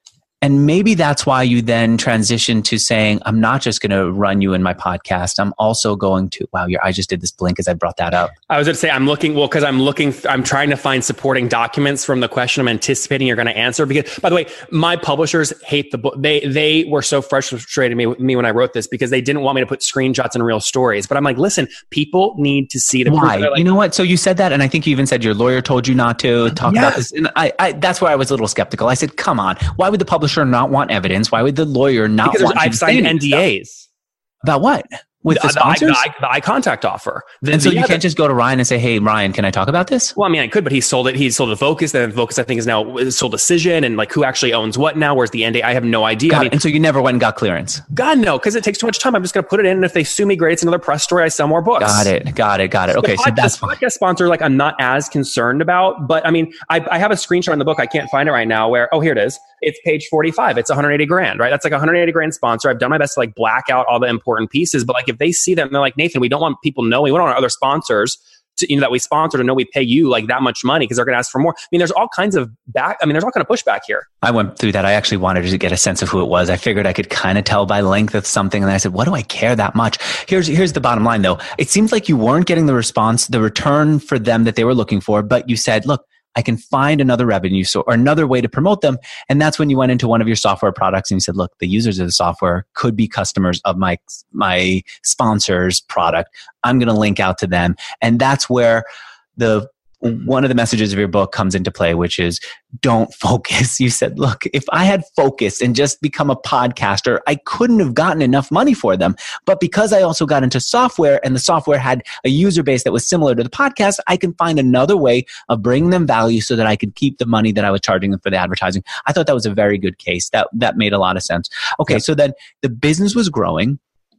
And maybe that's why you then transitioned to saying, I'm not just going to run you in my podcast. I'm also going to, wow, your I just did this blink as I brought that up. I was going to say, I'm looking, well, because I'm looking, I'm trying to find supporting documents from the question I'm anticipating you're going to answer. Because, by the way, my publishers hate the book. They they were so frustrated me, with me when I wrote this because they didn't want me to put screenshots and real stories. But I'm like, listen, people need to see the Why? Like, you know what? So you said that, and I think you even said your lawyer told you not to talk yes. about this. And I, I, that's where I was a little skeptical. I said, come on, why would the publisher not want evidence? Why would the lawyer not because want I've signed N D As. Stuff? About what? With the, the sponsors? The, the, the eye contact offer. The, and so the, you yeah, can't just go to Ryan and say, hey, Ryan, can I talk about this? Well, I mean, I could, but he sold it. He sold it to Focus. Then Focus, I think, is now sold Decision. And like, who actually owns what now? Where's the N D A? I have no idea. I mean, and so you never went and got clearance? God, no, because it takes too much time. I'm just going to put it in. And if they sue me, great. It's another press story. I sell more books. Got it. Got it. Got it. Okay. So, so that's fine. Podcast sponsor, like, I'm not as concerned about. But I mean, I, I have a screenshot in the book. I can't find it right now where, oh, here it is. It's page forty-five. It's one hundred eighty grand, right? That's like a one hundred eighty grand sponsor. I've done my best to like black out all the important pieces. But like, if they see them, they're like, Nathan, we don't want people knowing. We don't want our other sponsors to, you know, that we sponsor to know we pay you like that much money because they're going to ask for more. I mean, there's all kinds of back. I mean, there's all kind of pushback here. I went through that. I actually wanted to get a sense of who it was. I figured I could kind of tell by length of something. And I said, what do I care that much? Here's, here's the bottom line though. It seems like you weren't getting the response, the return for them that they were looking for, but you said, look, I can find another revenue source or another way to promote them. And that's when you went into one of your software products and you said, look, the users of the software could be customers of my, my sponsor's product. I'm going to link out to them. And that's where the one of the messages of your book comes into play, which is don't focus. You said, look, if I had focused and just become a podcaster, I couldn't have gotten enough money for them. But because I also got into software and the software had a user base that was similar to the podcast, I can find another way of bringing them value so that I could keep the money that I was charging them for the advertising. I thought that was a very good case. That, that made a lot of sense. Okay. Yep. So then the business was growing.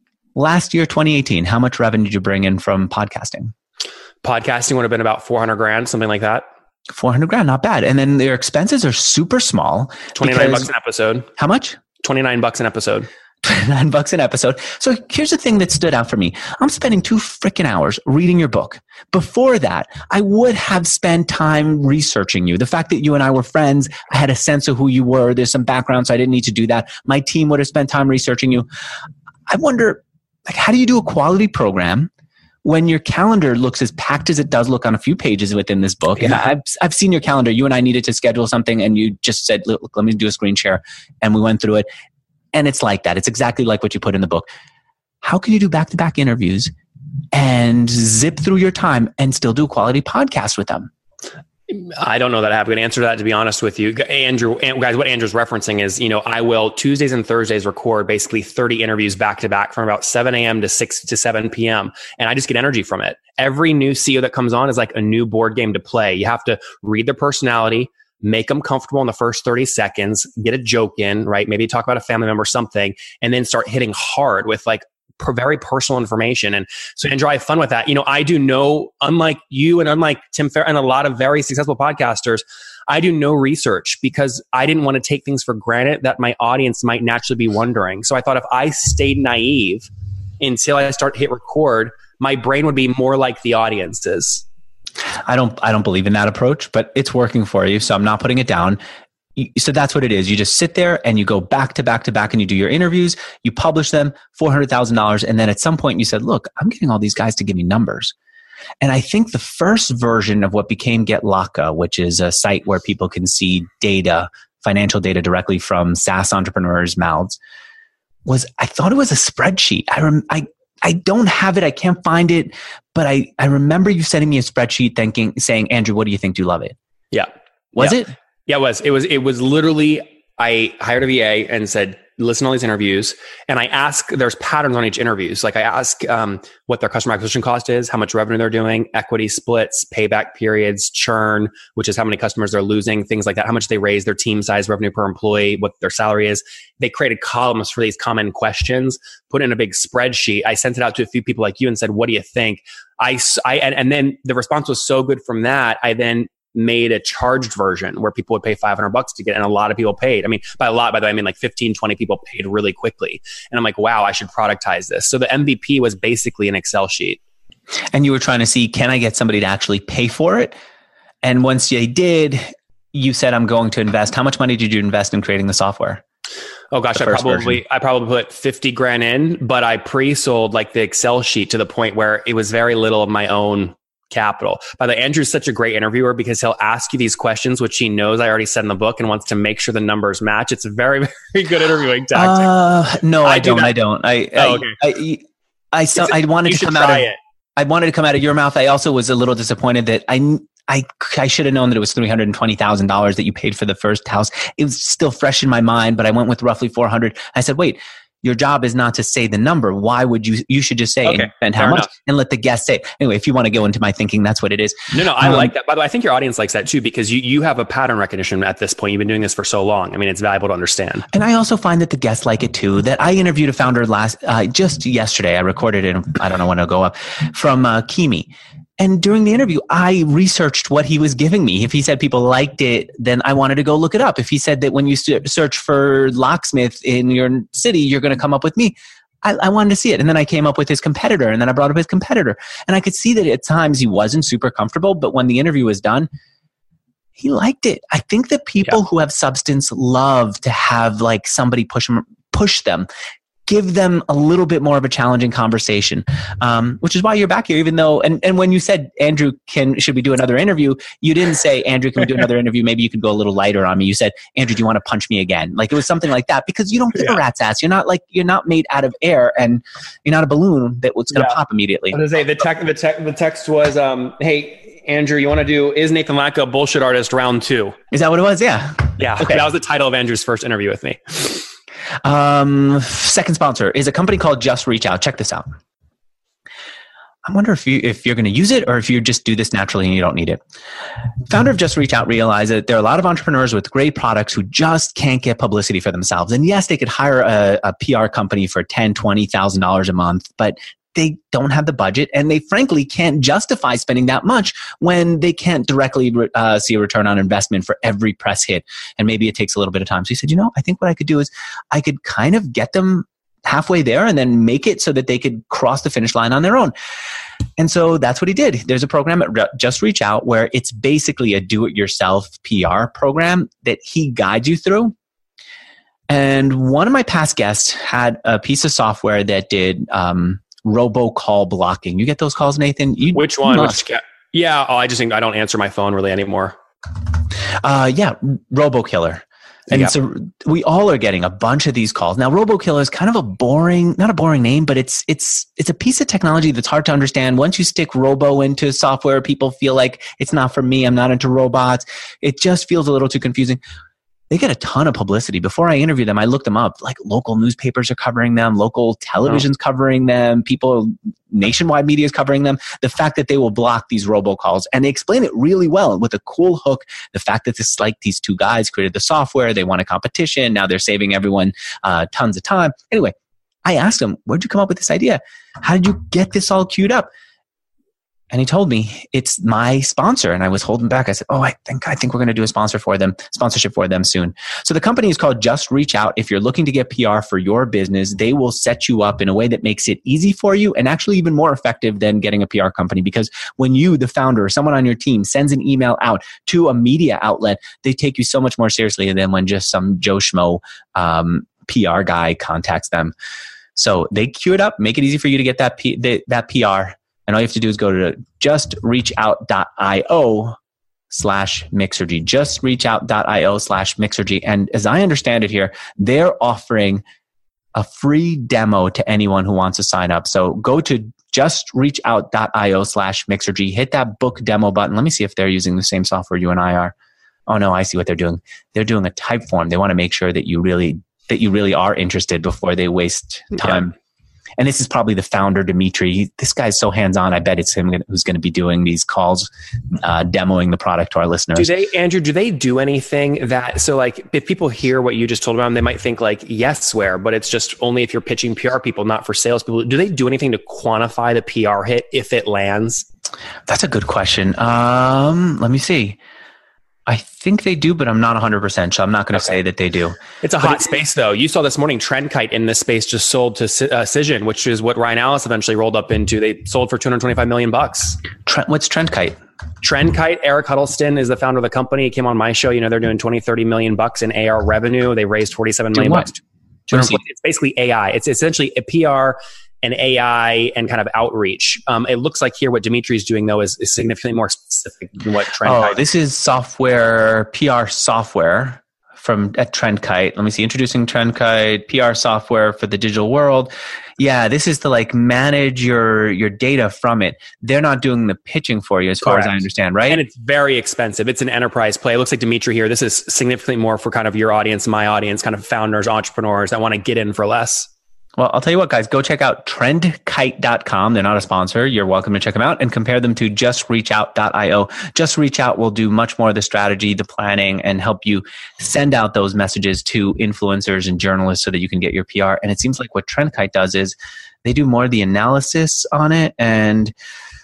Last year, twenty eighteen, how much revenue did you bring in from podcasting? Podcasting would have been about four hundred grand, something like that. four hundred grand, not bad. And then their expenses are super small. twenty-nine bucks an episode. How much? twenty-nine bucks an episode. twenty-nine bucks an episode. So here's the thing that stood out for me. I'm spending two freaking hours reading your book. Before that, I would have spent time researching you. The fact that you and I were friends, I had a sense of who you were. There's some background, so I didn't need to do that. My team would have spent time researching you. I wonder, like, how do you do a quality program when your calendar looks as packed as it does look on a few pages within this book? And I've, I've seen your calendar. You and I needed to schedule something and you just said, look, let me do a screen share. And we went through it. And it's like that. It's exactly like what you put in the book. How can you do back-to-back interviews and zip through your time and still do a quality podcast with them? I don't know that I have a good answer to that, to be honest with you. Andrew, guys, what Andrew's referencing is, you know, I will Tuesdays and Thursdays record basically thirty interviews back to back from about seven a.m. to six to seven p.m. And I just get energy from it. Every new C E O that comes on is like a new board game to play. You have to read their personality, make them comfortable in the first thirty seconds, get a joke in, right? Maybe talk about a family member or something, and then start hitting hard with like very personal information. And so, Andrew, I have fun with that. You know, I do no, unlike you and unlike Tim Ferriss and a lot of very successful podcasters, I do no research because I didn't want to take things for granted that my audience might naturally be wondering. So I thought if I stayed naive until I start hit record, my brain would be more like the audience's. I don't, I don't believe in that approach, but it's working for you. So I'm not putting it down. So that's what it is. You just sit there and you go back to back to back and you do your interviews, you publish them, four hundred thousand dollars. And then at some point you said, look, I'm getting all these guys to give me numbers. And I think the first version of what became GetLaka, which is a site where people can see data, financial data directly from SaaS entrepreneurs' mouths, was I thought it was a spreadsheet. I rem- I I don't have it. I can't find it. But I, I remember you sending me a spreadsheet thinking, saying, Andrew, what do you think? Do you love it? Yeah. Was yeah. it? Yeah, it was. It was. It was literally, I hired a V A and said, listen to all these interviews. And I ask, there's patterns on each interviews. Like I ask um, what their customer acquisition cost is, how much revenue they're doing, equity splits, payback periods, churn, which is how many customers they're losing, things like that, how much they raise, their team size, revenue per employee, what their salary is. They created columns for these common questions, put in a big spreadsheet. I sent it out to a few people like you and said, what do you think? I, I and, and then the response was so good from that. I then made a charged version where people would pay five hundred bucks to get, and a lot of people paid. I mean, by a lot, by the way, I mean like fifteen, twenty people paid really quickly. And I'm like, wow, I should productize this. So the M V P was basically an Excel sheet. And you were trying to see, can I get somebody to actually pay for it? And once they did, you said, I'm going to invest. How much money did you invest in creating the software? Oh gosh, I probably, version. I probably put fifty grand in, but I pre-sold like the Excel sheet to the point where it was very little of my own capital. By the way, Andrew's such a great interviewer because he'll ask you these questions, which he knows I already said in the book and wants to make sure the numbers match. It's a very, very good interviewing tactic. Uh, no, I, I don't. Do I don't. I, oh, okay. I, I, I, so, I wanted to come out of, it. I wanted to come out of your mouth. I also was a little disappointed that I, I, I should have known that it was three hundred twenty thousand dollars that you paid for the first house. It was still fresh in my mind, but I went with roughly four hundred. I said, wait, your job is not to say the number. Why would you, you should just say okay, and how much enough. And let the guest say it. Anyway, if you want to go into my thinking, that's what it is. No, no, I um, like that. By the way, I think your audience likes that too, because you, you have a pattern recognition at this point. You've been doing this for so long. I mean, it's valuable to understand. And I also find that the guests like it too, that I interviewed a founder last, uh, just yesterday. I recorded it. I don't know when it'll go up from uh, Kimi. And during the interview, I researched what he was giving me. If he said people liked it, then I wanted to go look it up. If he said that when you search for locksmith in your city, you're going to come up with me, I, I wanted to see it. And then I came up with his competitor, and then I brought up his competitor. And I could see that at times he wasn't super comfortable, but when the interview was done, he liked it. I think that people yeah. who have substance love to have like somebody push them, push them. Give them a little bit more of a challenging conversation, um, which is why you're back here. Even though, and, and when you said, Andrew, can should we do another interview? You didn't say, Andrew, can we do another interview? Maybe you could go a little lighter on me. You said, Andrew, do you want to punch me again? Like it was something like that because you don't give yeah. a rat's ass. You're not like you're not made out of air, and you're not a balloon that was going to yeah. pop immediately. I was gonna say the tech, the tech, the text was, um, hey, Andrew, you want to do is Nathan Laka bullshit artist round two? Is that what it was? Yeah. Yeah. Okay. That was the title of Andrew's first interview with me. Um, second sponsor is a company called Just Reach Out. Check this out. I wonder if you if you're going to use it or if you just do this naturally and you don't need it. Founder of Just Reach Out realized that there are a lot of entrepreneurs with great products who just can't get publicity for themselves. And yes, they could hire a, a P R company for ten thousand dollars, twenty thousand dollars a month, but they don't have the budget and they frankly can't justify spending that much when they can't directly uh, see a return on investment for every press hit. And maybe it takes a little bit of time. So he said, you know, I think what I could do is I could kind of get them halfway there and then make it so that they could cross the finish line on their own. And so that's what he did. There's a program at Just Reach Out where it's basically a do-it-yourself P R program that he guides you through. And one of my past guests had a piece of software that did um, robocall blocking. You get those calls, Nathan? You Which one? Which, yeah. Oh, I just think I don't answer my phone really anymore. Uh, yeah. RoboKiller. And yeah. so we all are getting a bunch of these calls. Now, RoboKiller is kind of a boring, not a boring name, but it's, it's, it's a piece of technology that's hard to understand. Once you stick robo into software, people feel like it's not for me. I'm not into robots. It just feels a little too confusing. They get a ton of publicity. Before I interview them, I looked them up. Like local newspapers are covering them, local television's oh. covering them, people, nationwide media is covering them. The fact that they will block these robocalls, and they explain it really well with a cool hook. The fact that this, like these two guys created the software, they won a competition, now they're saving everyone uh, tons of time. Anyway, I asked them, where'd you come up with this idea? How did you get this all queued up? And he told me it's my sponsor, and I was holding back. I said, "Oh, I think I think we're going to do a sponsor for them, sponsorship for them soon." So the company is called Just Reach Out. If you're looking to get P R for your business, they will set you up in a way that makes it easy for you, and actually even more effective than getting a P R company. Because when you, the founder, or someone on your team sends an email out to a media outlet, they take you so much more seriously than when just some Joe Schmo um, P R guy contacts them. So they queue it up, make it easy for you to get that P- the, that P R. And all you have to do is go to justreachout.io slash Mixergy, justreachout.io slash Mixergy. And as I understand it here, they're offering a free demo to anyone who wants to sign up. So go to justreachout.io slash Mixergy, hit that book demo button. Let me see if they're using the same software you and I are. Oh no, I see what they're doing. They're doing a type form. They want to make sure that you really, that you really are interested before they waste time. Yeah. And this is probably the founder, Dimitri. He, this guy's so hands-on. I bet it's him who's going to be doing these calls, uh, demoing the product to our listeners. Do they, Andrew, do they do anything that, so like if people hear what you just told them, they might think like Yesware, but it's just only if you're pitching P R people, not for sales people. Do they do anything to quantify the P R hit if it lands? That's a good question. Um, let me see. I think they do, but I'm not one hundred percent sure. I'm not going to okay. say that they do. It's a but hot it, space, though. You saw this morning, Trendkite in this space just sold to uh, Cision, which is what Ryan Ellis eventually rolled up into. They sold for two hundred twenty-five million bucks. Trend, what's Trendkite? Trendkite, Eric Huddleston is the founder of the company. He came on my show. You know, they're doing twenty, thirty million bucks in A R revenue. They raised forty-seven million bucks. It's basically A I. It's essentially a P R and A I and kind of outreach. Um, it looks like here what Dimitri is doing, though, is, is significantly more specific than what Trendkite. Oh, this is software, P R software from at Trendkite. Let me see. Introducing Trendkite, P R software for the digital world. Yeah, this is to like manage your your data from it. They're not doing the pitching for you, as Correct. far as I understand, right? And it's very expensive. It's an enterprise play. It looks like Dimitri here. This is significantly more for kind of your audience, my audience, kind of founders, entrepreneurs that want to get in for less. Well, I'll tell you what, guys, go check out trendkite dot com. They're not a sponsor. You're welcome to check them out and compare them to just reach out dot io. Just Reach Out will do much more of the strategy, the planning, and help you send out those messages to influencers and journalists so that you can get your P R. And it seems like what Trendkite does is they do more of the analysis on it and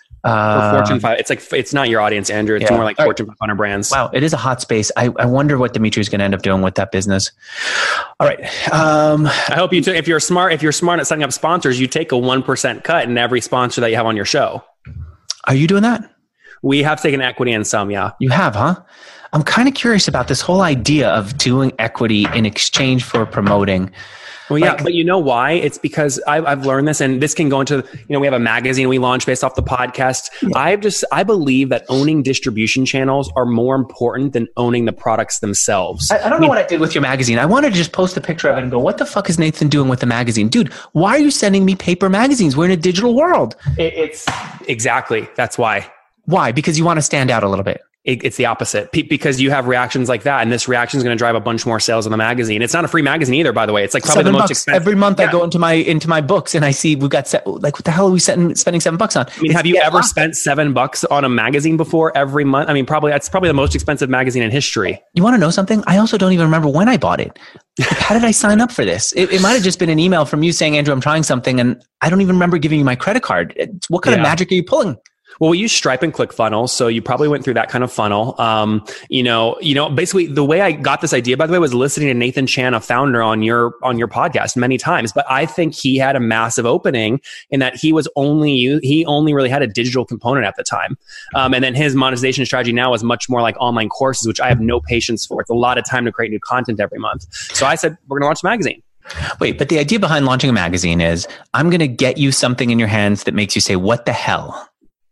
Uh, for Fortune five, it's like it's not your audience, Andrew. It's yeah. more like Fortune five hundred brands. Wow, it is a hot space. I, I wonder what Dimitri is going to end up doing with that business. All right, um, I hope you. T- if you're smart, if you're smart at setting up sponsors, you take a one percent cut in every sponsor that you have on your show. Are you doing that? We have taken equity in some. Yeah, you have, huh? I'm kind of curious about this whole idea of doing equity in exchange for promoting. Well, yeah, like, but you know why? It's because I've, I've learned this, and this can go into, you know, we have a magazine we launched based off the podcast. Yeah. I've just, I believe that owning distribution channels are more important than owning the products themselves. I, I don't I mean, know what I did with your magazine. I wanted to just post a picture of it and go, what the fuck is Nathan doing with the magazine? Dude, why are you sending me paper magazines? We're in a digital world. It, it's exactly, that's why. Why? Because you want to stand out a little bit. It's the opposite because you have reactions like that. And this reaction is going to drive a bunch more sales in the magazine. It's not a free magazine either, by the way. It's like probably seven the most bucks. expensive. Every month yeah. I go into my, into my books and I see we've got, se- like, what the hell are we setting, spending seven bucks on? I mean, it's, have you ever awesome. spent seven bucks on a magazine before every month? I mean, probably that's probably the most expensive magazine in history. You want to know something? I also don't even remember when I bought it. Like, how did I sign up for this? It, it might've just been an email from you saying, Andrew, I'm trying something. And I don't even remember giving you my credit card. It's, what kind yeah. of magic are you pulling? Well, we use Stripe and ClickFunnels, so you probably went through that kind of funnel. Um, you know, you know, basically the way I got this idea, by the way, was listening to Nathan Chan, a founder, on your on your podcast many times. But I think he had a massive opening in that he was only he only really had a digital component at the time, um, and then his monetization strategy now is much more like online courses, which I have no patience for. It's a lot of time to create new content every month. So I said, we're going to launch a magazine. Wait, but the idea behind launching a magazine is I'm going to get you something in your hands that makes you say, "What the hell?"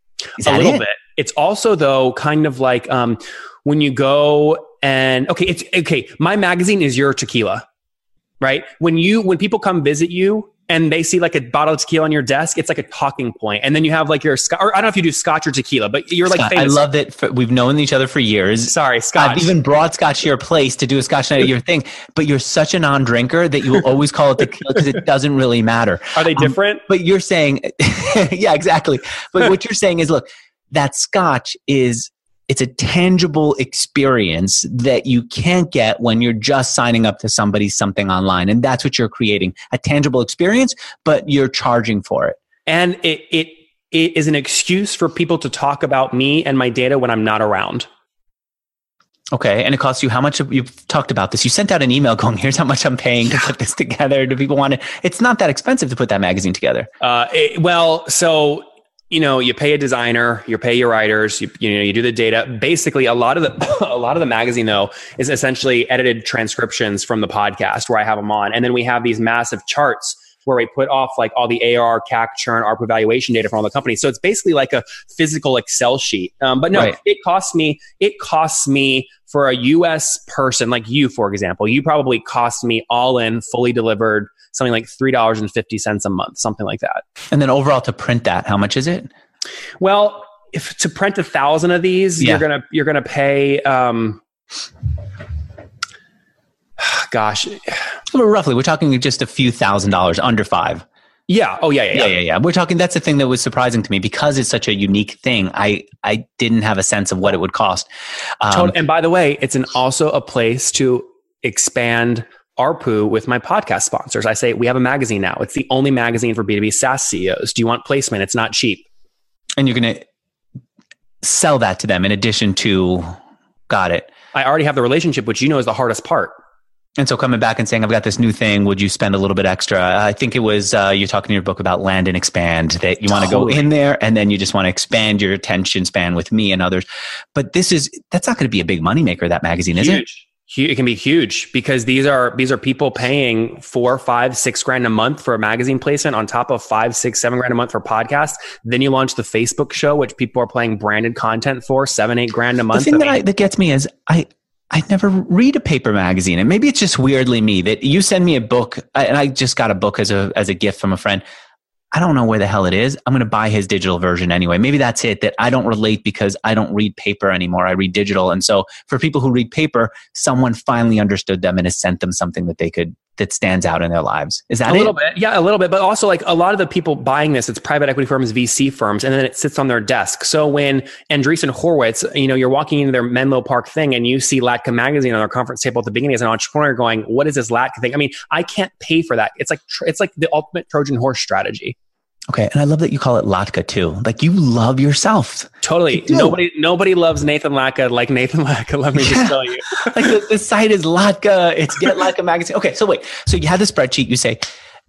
A little it? bit. It's also though kind of like um, when you go and okay, it's okay. My magazine is your tequila, right? When you when people come visit you and they see like a bottle of tequila on your desk, it's like a talking point. And then you have like your scotch, or I don't know if you do scotch or tequila, but you're like Scott, famous. I love that for, we've known each other for years. Sorry, scotch. I've even brought scotch to your place to do a scotch night at your thing, but you're such a non-drinker that you will always call it tequila because it doesn't really matter. Are they different? Um, but you're saying, yeah, exactly. But what you're saying is, look, that scotch is, it's a tangible experience that you can't get when you're just signing up to somebody's something online. And that's what you're creating, a tangible experience, but you're charging for it. And it, it, it is an excuse for people to talk about me and my data when I'm not around. Okay. And it costs you how much? You've talked about this. You sent out an email going, here's how much I'm paying to put this together. Do people want it? It's not that expensive to put that magazine together. Uh, it, well, so, you know, you pay a designer, you pay your writers, you, you know, you do the data. Basically, a lot of the, a lot of the magazine though, is essentially edited transcriptions from the podcast where I have them on. And then we have these massive charts where we put off like all the A R, C A C, churn, A R P U valuation data from all the companies. So it's basically like a physical Excel sheet. Um, but no, right. it costs me, it costs me for a U S person like you, for example, you probably cost me all in fully delivered something like three dollars and fifty cents a month, something like that. And then overall to print that, how much is it? Well, if to print a thousand of these, yeah. you're going to, you're going to pay, um, gosh, well, roughly, we're talking just a few thousand dollars, under five. Yeah. Oh, yeah, yeah, yeah, yeah, yeah. We're talking. That's the thing that was surprising to me because it's such a unique thing. I I didn't have a sense of what it would cost. Um, and by the way, it's an also a place to expand A R P U with my podcast sponsors. I say we have a magazine now. It's the only magazine for B two B SaaS C E Os. Do you want placement? It's not cheap. And you're going to sell that to them in addition to. Got it. I already have the relationship, which you know is the hardest part. And so coming back and saying, I've got this new thing, would you spend a little bit extra? I think it was, uh, you're talking in your book about land and expand, that you want to totally. go in there and then you just want to expand your attention span with me and others. But this is, that's not going to be a big moneymaker, that magazine, is it? Huge. It can be huge because these are, these are people paying four, five, six grand a month for a magazine placement on top of five, six, seven grand a month for podcasts. Then you launch the Facebook show, which people are playing branded content for seven, eight grand a month. The thing that, I, that gets me is I, I never read a paper magazine, and maybe it's just weirdly me that you send me a book, and I just got a book as a as a gift from a friend. I don't know where the hell it is. I'm going to buy his digital version anyway. Maybe that's it, that I don't relate because I don't read paper anymore. I read digital. And so for people who read paper, someone finally understood them and has sent them something that they could, that stands out in their lives. Is that a it? little bit? Yeah, a little bit. But also like a lot of the people buying this, it's private equity firms, V C firms, and then it sits on their desk. So when Andreessen Horowitz, you know, you're walking into their Menlo Park thing and you see Latka magazine on their conference table at the beginning as an entrepreneur going, what is this Latka thing? I mean, I can't pay for that. It's like, it's like the ultimate Trojan horse strategy. Okay. And I love that you call it Latka too. Like you love yourself. Totally. Nobody, nobody loves Nathan Latka like Nathan Latka. Let me yeah. just tell you. Like the, the site is Latka. It's Get Latka magazine. Okay. So wait, so you have the spreadsheet. You say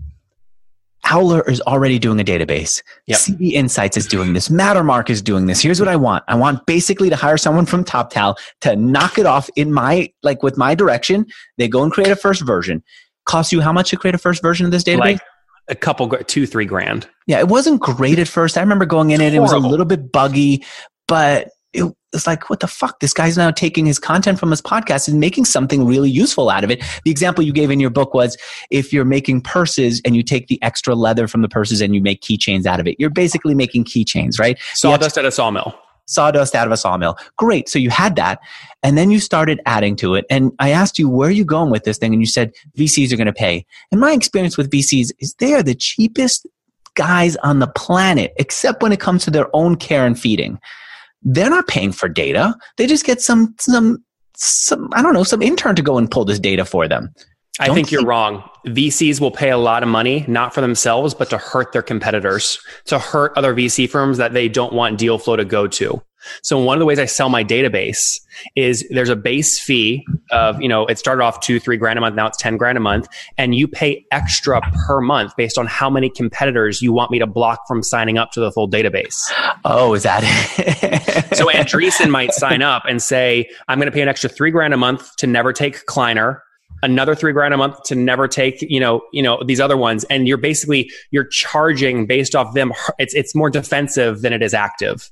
Owler is already doing a database. Yep. C B Insights is doing this. Mattermark is doing this. Here's what I want. I want basically to hire someone from TopTal to knock it off in my, like with my direction. They go and create a first version. Costs you how much to create a first version of this database? Like a couple, two, three grand. Yeah, it wasn't great at first. I remember going in it. It was a little bit buggy, but it was like, what the fuck? This guy's now taking his content from his podcast and making something really useful out of it. The example you gave in your book was if you're making purses and you take the extra leather from the purses and you make keychains out of it. You're basically making keychains, right? Sawdust at a sawmill. Sawdust out of a sawmill. Great. So you had that. And then you started adding to it. And I asked you, where are you going with this thing? And you said, V Cs are going to pay. And my experience with V Cs is they are the cheapest guys on the planet, except when it comes to their own care and feeding. They're not paying for data. They just get some, some, some, I don't know, some intern to go and pull this data for them. I think you're wrong. V Cs will pay a lot of money, not for themselves, but to hurt their competitors, to hurt other V C firms that they don't want deal flow to go to. So one of the ways I sell my database is there's a base fee of, you know, it started off two, three grand a month. Now it's ten grand a month. And you pay extra per month based on how many competitors you want me to block from signing up to the full database. Oh, is that it? So Andreessen might sign up and say, I'm going to pay an extra three grand a month to never take Kleiner, another three grand a month to never take, you know, you know, these other ones. And you're basically, you're charging based off them. It's, it's more defensive than it is active.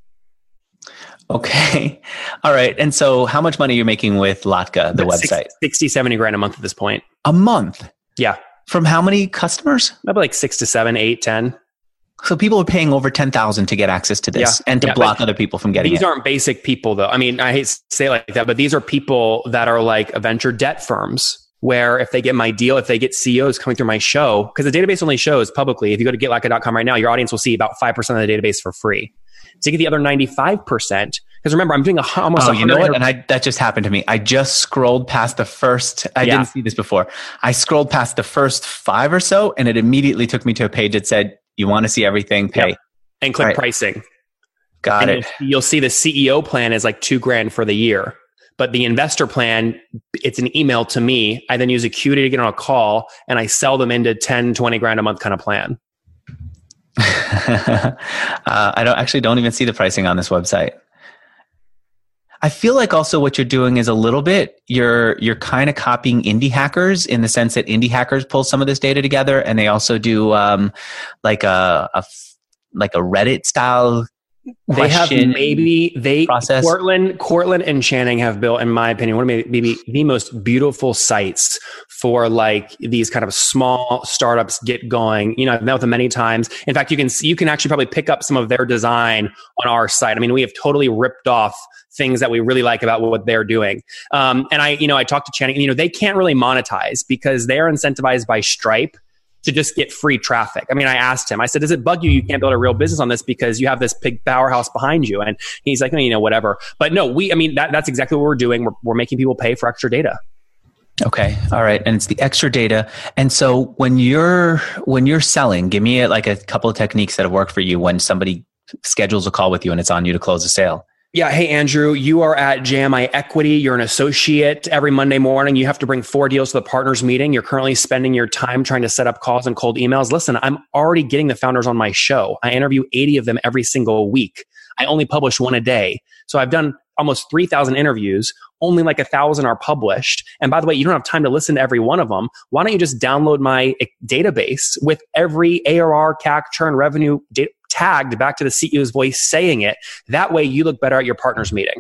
Okay. All right. And so how much money are you making with Latka, the Six, website? sixty, seventy grand a month at this point. A month? Yeah. From how many customers? Maybe like six to seven, eight, ten. So people are paying over ten thousand to get access to this yeah. and to yeah, block other people from getting these it. These aren't basic people though. I mean, I hate to say it like that, but these are people that are like venture debt firms where if they get my deal, if they get C E Os coming through my show, because the database only shows publicly, if you go to get latka dot com right now, your audience will see about five percent of the database for free. To get the other ninety-five percent, because remember, I'm doing a, almost oh, you know what? And I, that just happened to me. I just scrolled past the first, I yeah. didn't see this before. I scrolled past the first five or so, and it immediately took me to a page that said, you want to see everything, pay. Yep. and click right. pricing. Got and it. You'll, you'll see the C E O plan is like two grand for the year. But the investor plan, it's an email to me. I then use Acuity to get on a call and I sell them into ten, twenty grand a month kind of plan. uh, I don't actually don't even see the pricing on this website. I feel like also what you're doing is a little bit, you're you're kind of copying Indie Hackers in the sense that Indie Hackers pull some of this data together, and they also do um, like a, a like a Reddit style. They have maybe they process. Cortland, Cortland and Channing have built, in my opinion, one of maybe the most beautiful sites for like these kind of small startups get going. You know, I've met with them many times. In fact, you can see, you can actually probably pick up some of their design on our site. I mean, we have totally ripped off things that we really like about what they're doing. Um, and I, you know, I talked to Channing, and, you know, they can't really monetize because they're incentivized by Stripe to just get free traffic. I mean, I asked him, I said, does it bug you? You can't build a real business on this because you have this big powerhouse behind you. And he's like, no, you know, whatever. But no, we, I mean, that, that's exactly what we're doing. We're, we're making people pay for extra data. Okay. All right. And it's the extra data. And so when you're, when you're selling, give me a, like a couple of techniques that have worked for you when somebody schedules a call with you and it's on you to close a sale. Yeah. Hey, Andrew, you are at J M I Equity. You're an associate. Every Monday morning, you have to bring four deals to the partners meeting. You're currently spending your time trying to set up calls and cold emails. Listen, I'm already getting the founders on my show. I interview eighty of them every single week. I only publish one a day. So I've done almost three thousand interviews. Only like a thousand are published. And by the way, you don't have time to listen to every one of them. Why don't you just download my database with every A R R, C A C, churn, revenue data tagged back to the C E O's voice saying it. That way you look better at your partners meeting.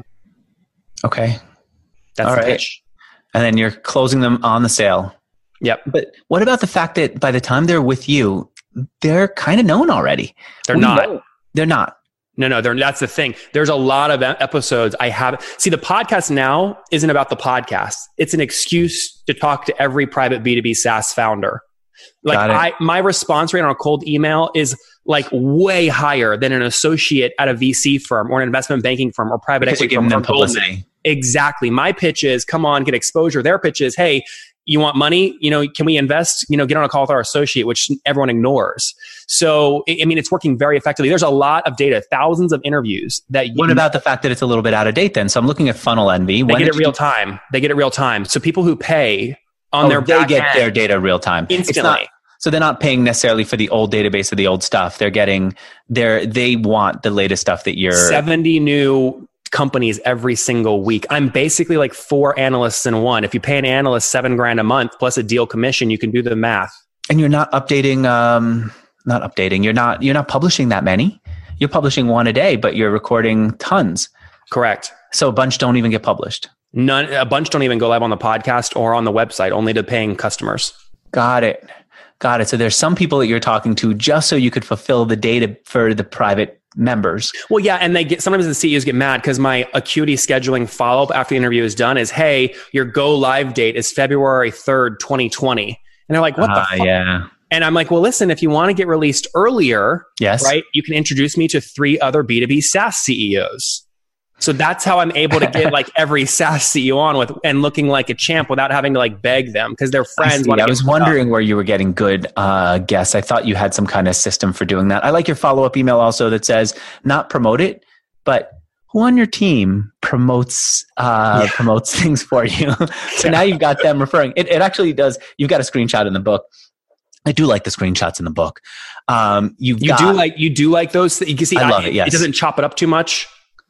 Okay. That's All the right. pitch. And then you're closing them on the sale. Yep. But what about the fact that by the time they're with you, they're kind of known already? They're We not. know. They're not. No, no, they're, that's the thing. There's a lot of episodes I have. See, the podcast now isn't about the podcast. It's an excuse to talk to every private B two B SaaS founder. Like I, my response rate on a cold email is like way higher than an associate at a V C firm or an investment banking firm or private Because equity you're firm. giving them publicity. Exactly. My pitch is, come on, get exposure. Their pitch is, hey, you want money? You know, can we invest? You know, get on a call with our associate, which everyone ignores. So, I mean, it's working very effectively. There's a lot of data, thousands of interviews that. What you, about the fact that it's a little bit out of date then? So I'm looking at Funnel Envy. They When get it did real you- time. They get it real time. So people who pay on Oh, their they back get end their data real time. It's instantly. not, so they're not paying necessarily for the old database of the old stuff. They're getting their, they want the latest stuff that you're. seventy new companies every single week. I'm basically like four analysts in one. If you pay an analyst seven grand a month plus a deal commission, you can do the math. And you're not updating, um, not updating. You're not, you're not publishing that many. You're publishing one a day, but you're recording tons. Correct. So a bunch don't even get published. None, a bunch don't even go live on the podcast or on the website, only to paying customers. Got it. Got it. So there's some people that you're talking to just so you could fulfill the data for the private members. Well, yeah. And they get, sometimes the C E Os get mad because my Acuity scheduling follow-up after the interview is done is, hey, your go live date is February third, twenty twenty. And they're like, what uh, the fuck? Yeah. And I'm like, well, listen, if you want to get released earlier, yes, right, you can introduce me to three other B two B SaaS C E Os. So that's how I'm able to get like every SaaS C E O on with and looking like a champ without having to like beg them because they're friends. I, I was wondering where you were getting good uh, guests. I thought you had some kind of system for doing that. I like your follow-up email also that says not promote it, but who on your team promotes uh, yeah. promotes things for you. So yeah. Now you've got them referring. It, it actually does. You've got a screenshot in the book. I do like the screenshots in the book. Um, you've you got, do like you do like those. You can see. I love I, it. Yes. It doesn't chop it up too much.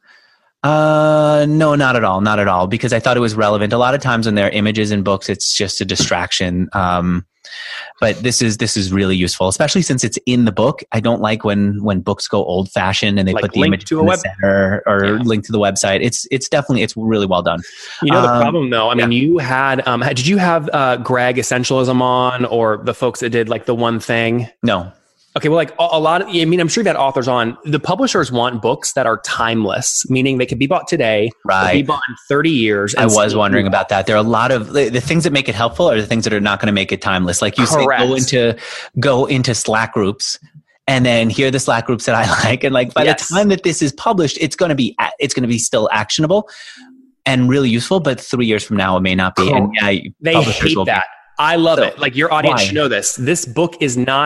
Uh, no, not at all. Not at all. Because I thought it was relevant. A lot of times when there are images in books, it's just a distraction. Um, but this is, this is really useful, especially since it's in the book. I don't like when, when books go old fashioned and they like put the image to in a the web- center or yeah. link to the website. It's, it's definitely, it's really well done. You know, the um, problem though, I mean, yeah. you had, um, did you have, uh, Greg Essentialism on or the folks that did like the one thing? No. Okay, well, like a, a lot of, I mean, I'm sure you've had authors on. The publishers want books that are timeless, meaning they can be bought today, right? Be bought in thirty years. I was wondering about that. There are a lot of the, the things that make it helpful are the things that are not going to make it timeless. Like you Correct. say, go into go into Slack groups, and then here are the Slack groups that I like, and like by yes. the time that this is published, it's going to be it's going to be still actionable and really useful. But three years from now, it may not be. Oh, and yeah, they hate that. Be. I love so, it. Like your audience why? should know this. This book is not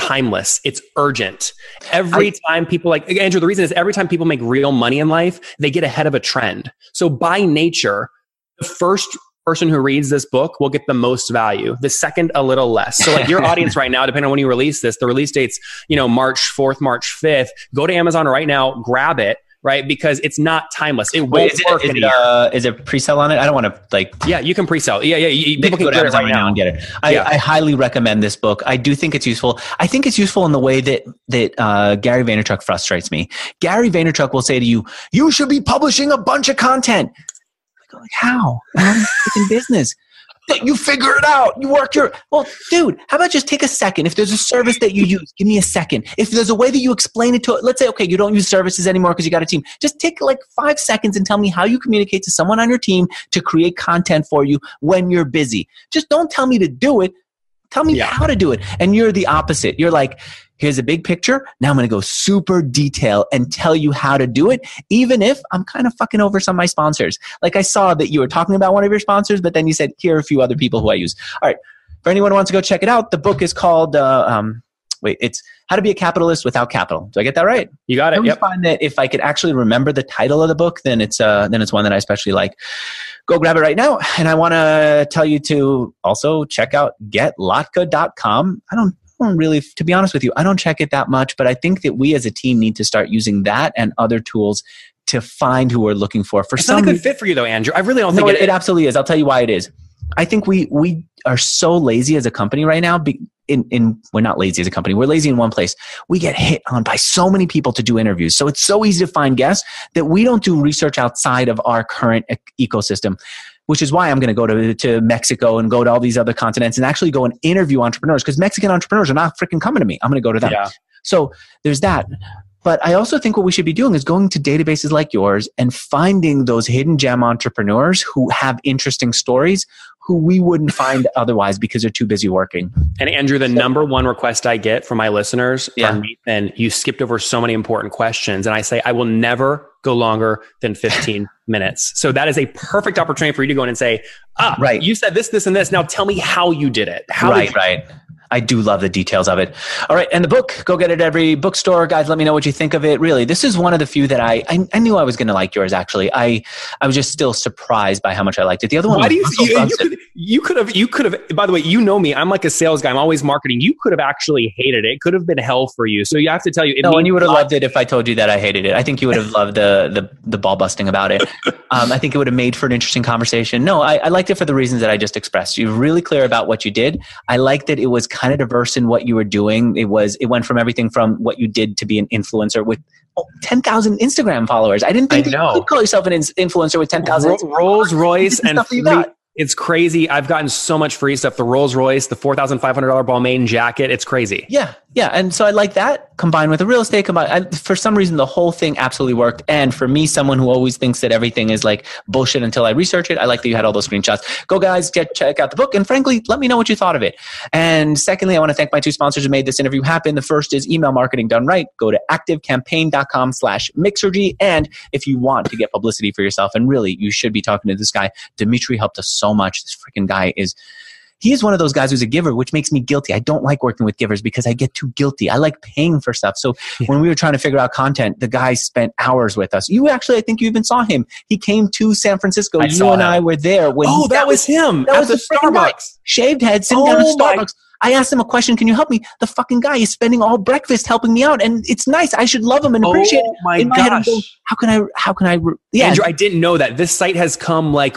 timeless. It's urgent. Every I, time people like, Andrew, the reason is every time people make real money in life, they get ahead of a trend. So by nature, the first person who reads this book will get the most value. The second, a little less. So like your audience right now, depending on when you release this, the release date's, you know, March fourth, March fifth, go to Amazon right now, grab it, right? Because it's not timeless. It won't Wait, is it, work is in it, a year. Uh, is it pre-sell on it? I don't want to like... Yeah, you can pre-sell. Yeah, yeah. You, people can go to get it Amazon right now and get it. I, yeah. I highly recommend this book. I do think it's useful. I think it's useful in the way that, that uh, Gary Vaynerchuk frustrates me. Gary Vaynerchuk will say to you, you should be publishing a bunch of content. I go like, how? I'm in business. You figure it out. You work your... Well, dude, how about just take a second? If there's a service that you use, give me a second. If there's a way that you explain it to... Let's say, okay, you don't use services anymore because you got a team. Just take like five seconds and tell me how you communicate to someone on your team to create content for you when you're busy. Just don't tell me to do it. Tell me yeah. how to do it. And you're the opposite. You're like, here's a big picture. Now I'm going to go super detail and tell you how to do it, even if I'm kind of fucking over some of my sponsors. Like I saw that you were talking about one of your sponsors, but then you said, here are a few other people who I use. All right. For anyone who wants to go check it out, the book is called, uh, um, wait, it's How to Be a Capitalist Without Capital. Do I get that right? You got it. I yep. find that if I could actually remember the title of the book, then it's, uh, then it's one that I especially like. Go grab it right now. And I want to tell you to also check out get latka dot com. I don't, I don't really, to be honest with you, I don't check it that much, but I think that we as a team need to start using that and other tools to find who we're looking for. For it's some, not a good fit for you though, Andrew. I really don't no, think it, it, it absolutely is. I'll tell you why it is. I think we, we are so lazy as a company right now. Be, in, in, we're not lazy as a company. We're lazy in one place. We get hit on by so many people to do interviews. So it's so easy to find guests that we don't do research outside of our current e- ecosystem. Which is why I'm going to go to, to Mexico and go to all these other continents and actually go and interview entrepreneurs, because Mexican entrepreneurs are not freaking coming to me. I'm going to go to them. Yeah. So there's that. But I also think what we should be doing is going to databases like yours and finding those hidden gem entrepreneurs who have interesting stories who we wouldn't find otherwise because they're too busy working. And Andrew, the so, number one request I get from my listeners, yeah. from Nathan, you skipped over so many important questions. And I say, I will never go longer than fifteen minutes. So that is a perfect opportunity for you to go in and say, ah, right. you said this, this, and this. Now tell me how you did it. How right, did you- right. I do love the details of it. All right. And the book, go get it at every bookstore. Guys, let me know what you think of it. Really, this is one of the few that I I, I knew I was going to like yours, actually. I I was just still surprised by how much I liked it. The other one Why was do you, Russell you, Brunson. you, could, you could have, you could have, by the way, you know me, I'm like a sales guy. I'm always marketing. You could have actually hated it. It could have been hell for you. So you have to tell you. It no, and you would have loved it if I told you that I hated it. I think you would have loved the the, the ball busting about it. Um, I think it would have made for an interesting conversation. No, I, I liked it for the reasons that I just expressed. You're really clear about what you did. I liked that it was kind of diverse in what you were doing. It was, it went from everything from what you did to be an influencer with oh, ten thousand Instagram followers. I didn't think I that know. you could call yourself an influencer with ten thousand. Ro- Rolls Royce and stuff that you free, got. It's crazy. I've gotten so much free stuff. The Rolls Royce, the four thousand five hundred dollars Balmain jacket. It's crazy. Yeah. Yeah. And so I like that combined with the real estate. Combined, I, for some reason, the whole thing absolutely worked. And for me, someone who always thinks that everything is like bullshit until I research it, I like that you had all those screenshots. Go guys, get, check out the book. And frankly, let me know what you thought of it. And secondly, I want to thank my two sponsors who made this interview happen. The first is Email Marketing Done Right. Go to activecampaign.com slash Mixergy. And if you want to get publicity for yourself, and really, you should be talking to this guy. Dimitri helped us so much. This freaking guy is... He is one of those guys who's a giver, which makes me guilty. I don't like working with givers because I get too guilty. I like paying for stuff. So yeah. when we were trying to figure out content, the guy spent hours with us. You actually, I think you even saw him. He came to San Francisco. I you and him. I were there. When oh, he, that, that was him. That at was the, the Starbucks. Guy. Shaved head, sitting oh down at Starbucks. My. I asked him a question. Can you help me? The fucking guy is spending all breakfast helping me out, and it's nice. I should love him and appreciate oh it. My In my gosh. head, I'm going, how can I? How can I? Yeah, Andrew, I didn't know that. This site has come like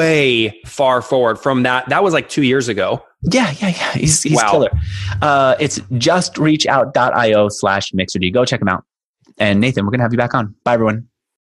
way far forward from that. That was like two years ago. Yeah, yeah, yeah. He's he's wow. killer. Uh, it's justreachout.io slash Mixergy. Go check him out. And Nathan, we're gonna have you back on. Bye, everyone.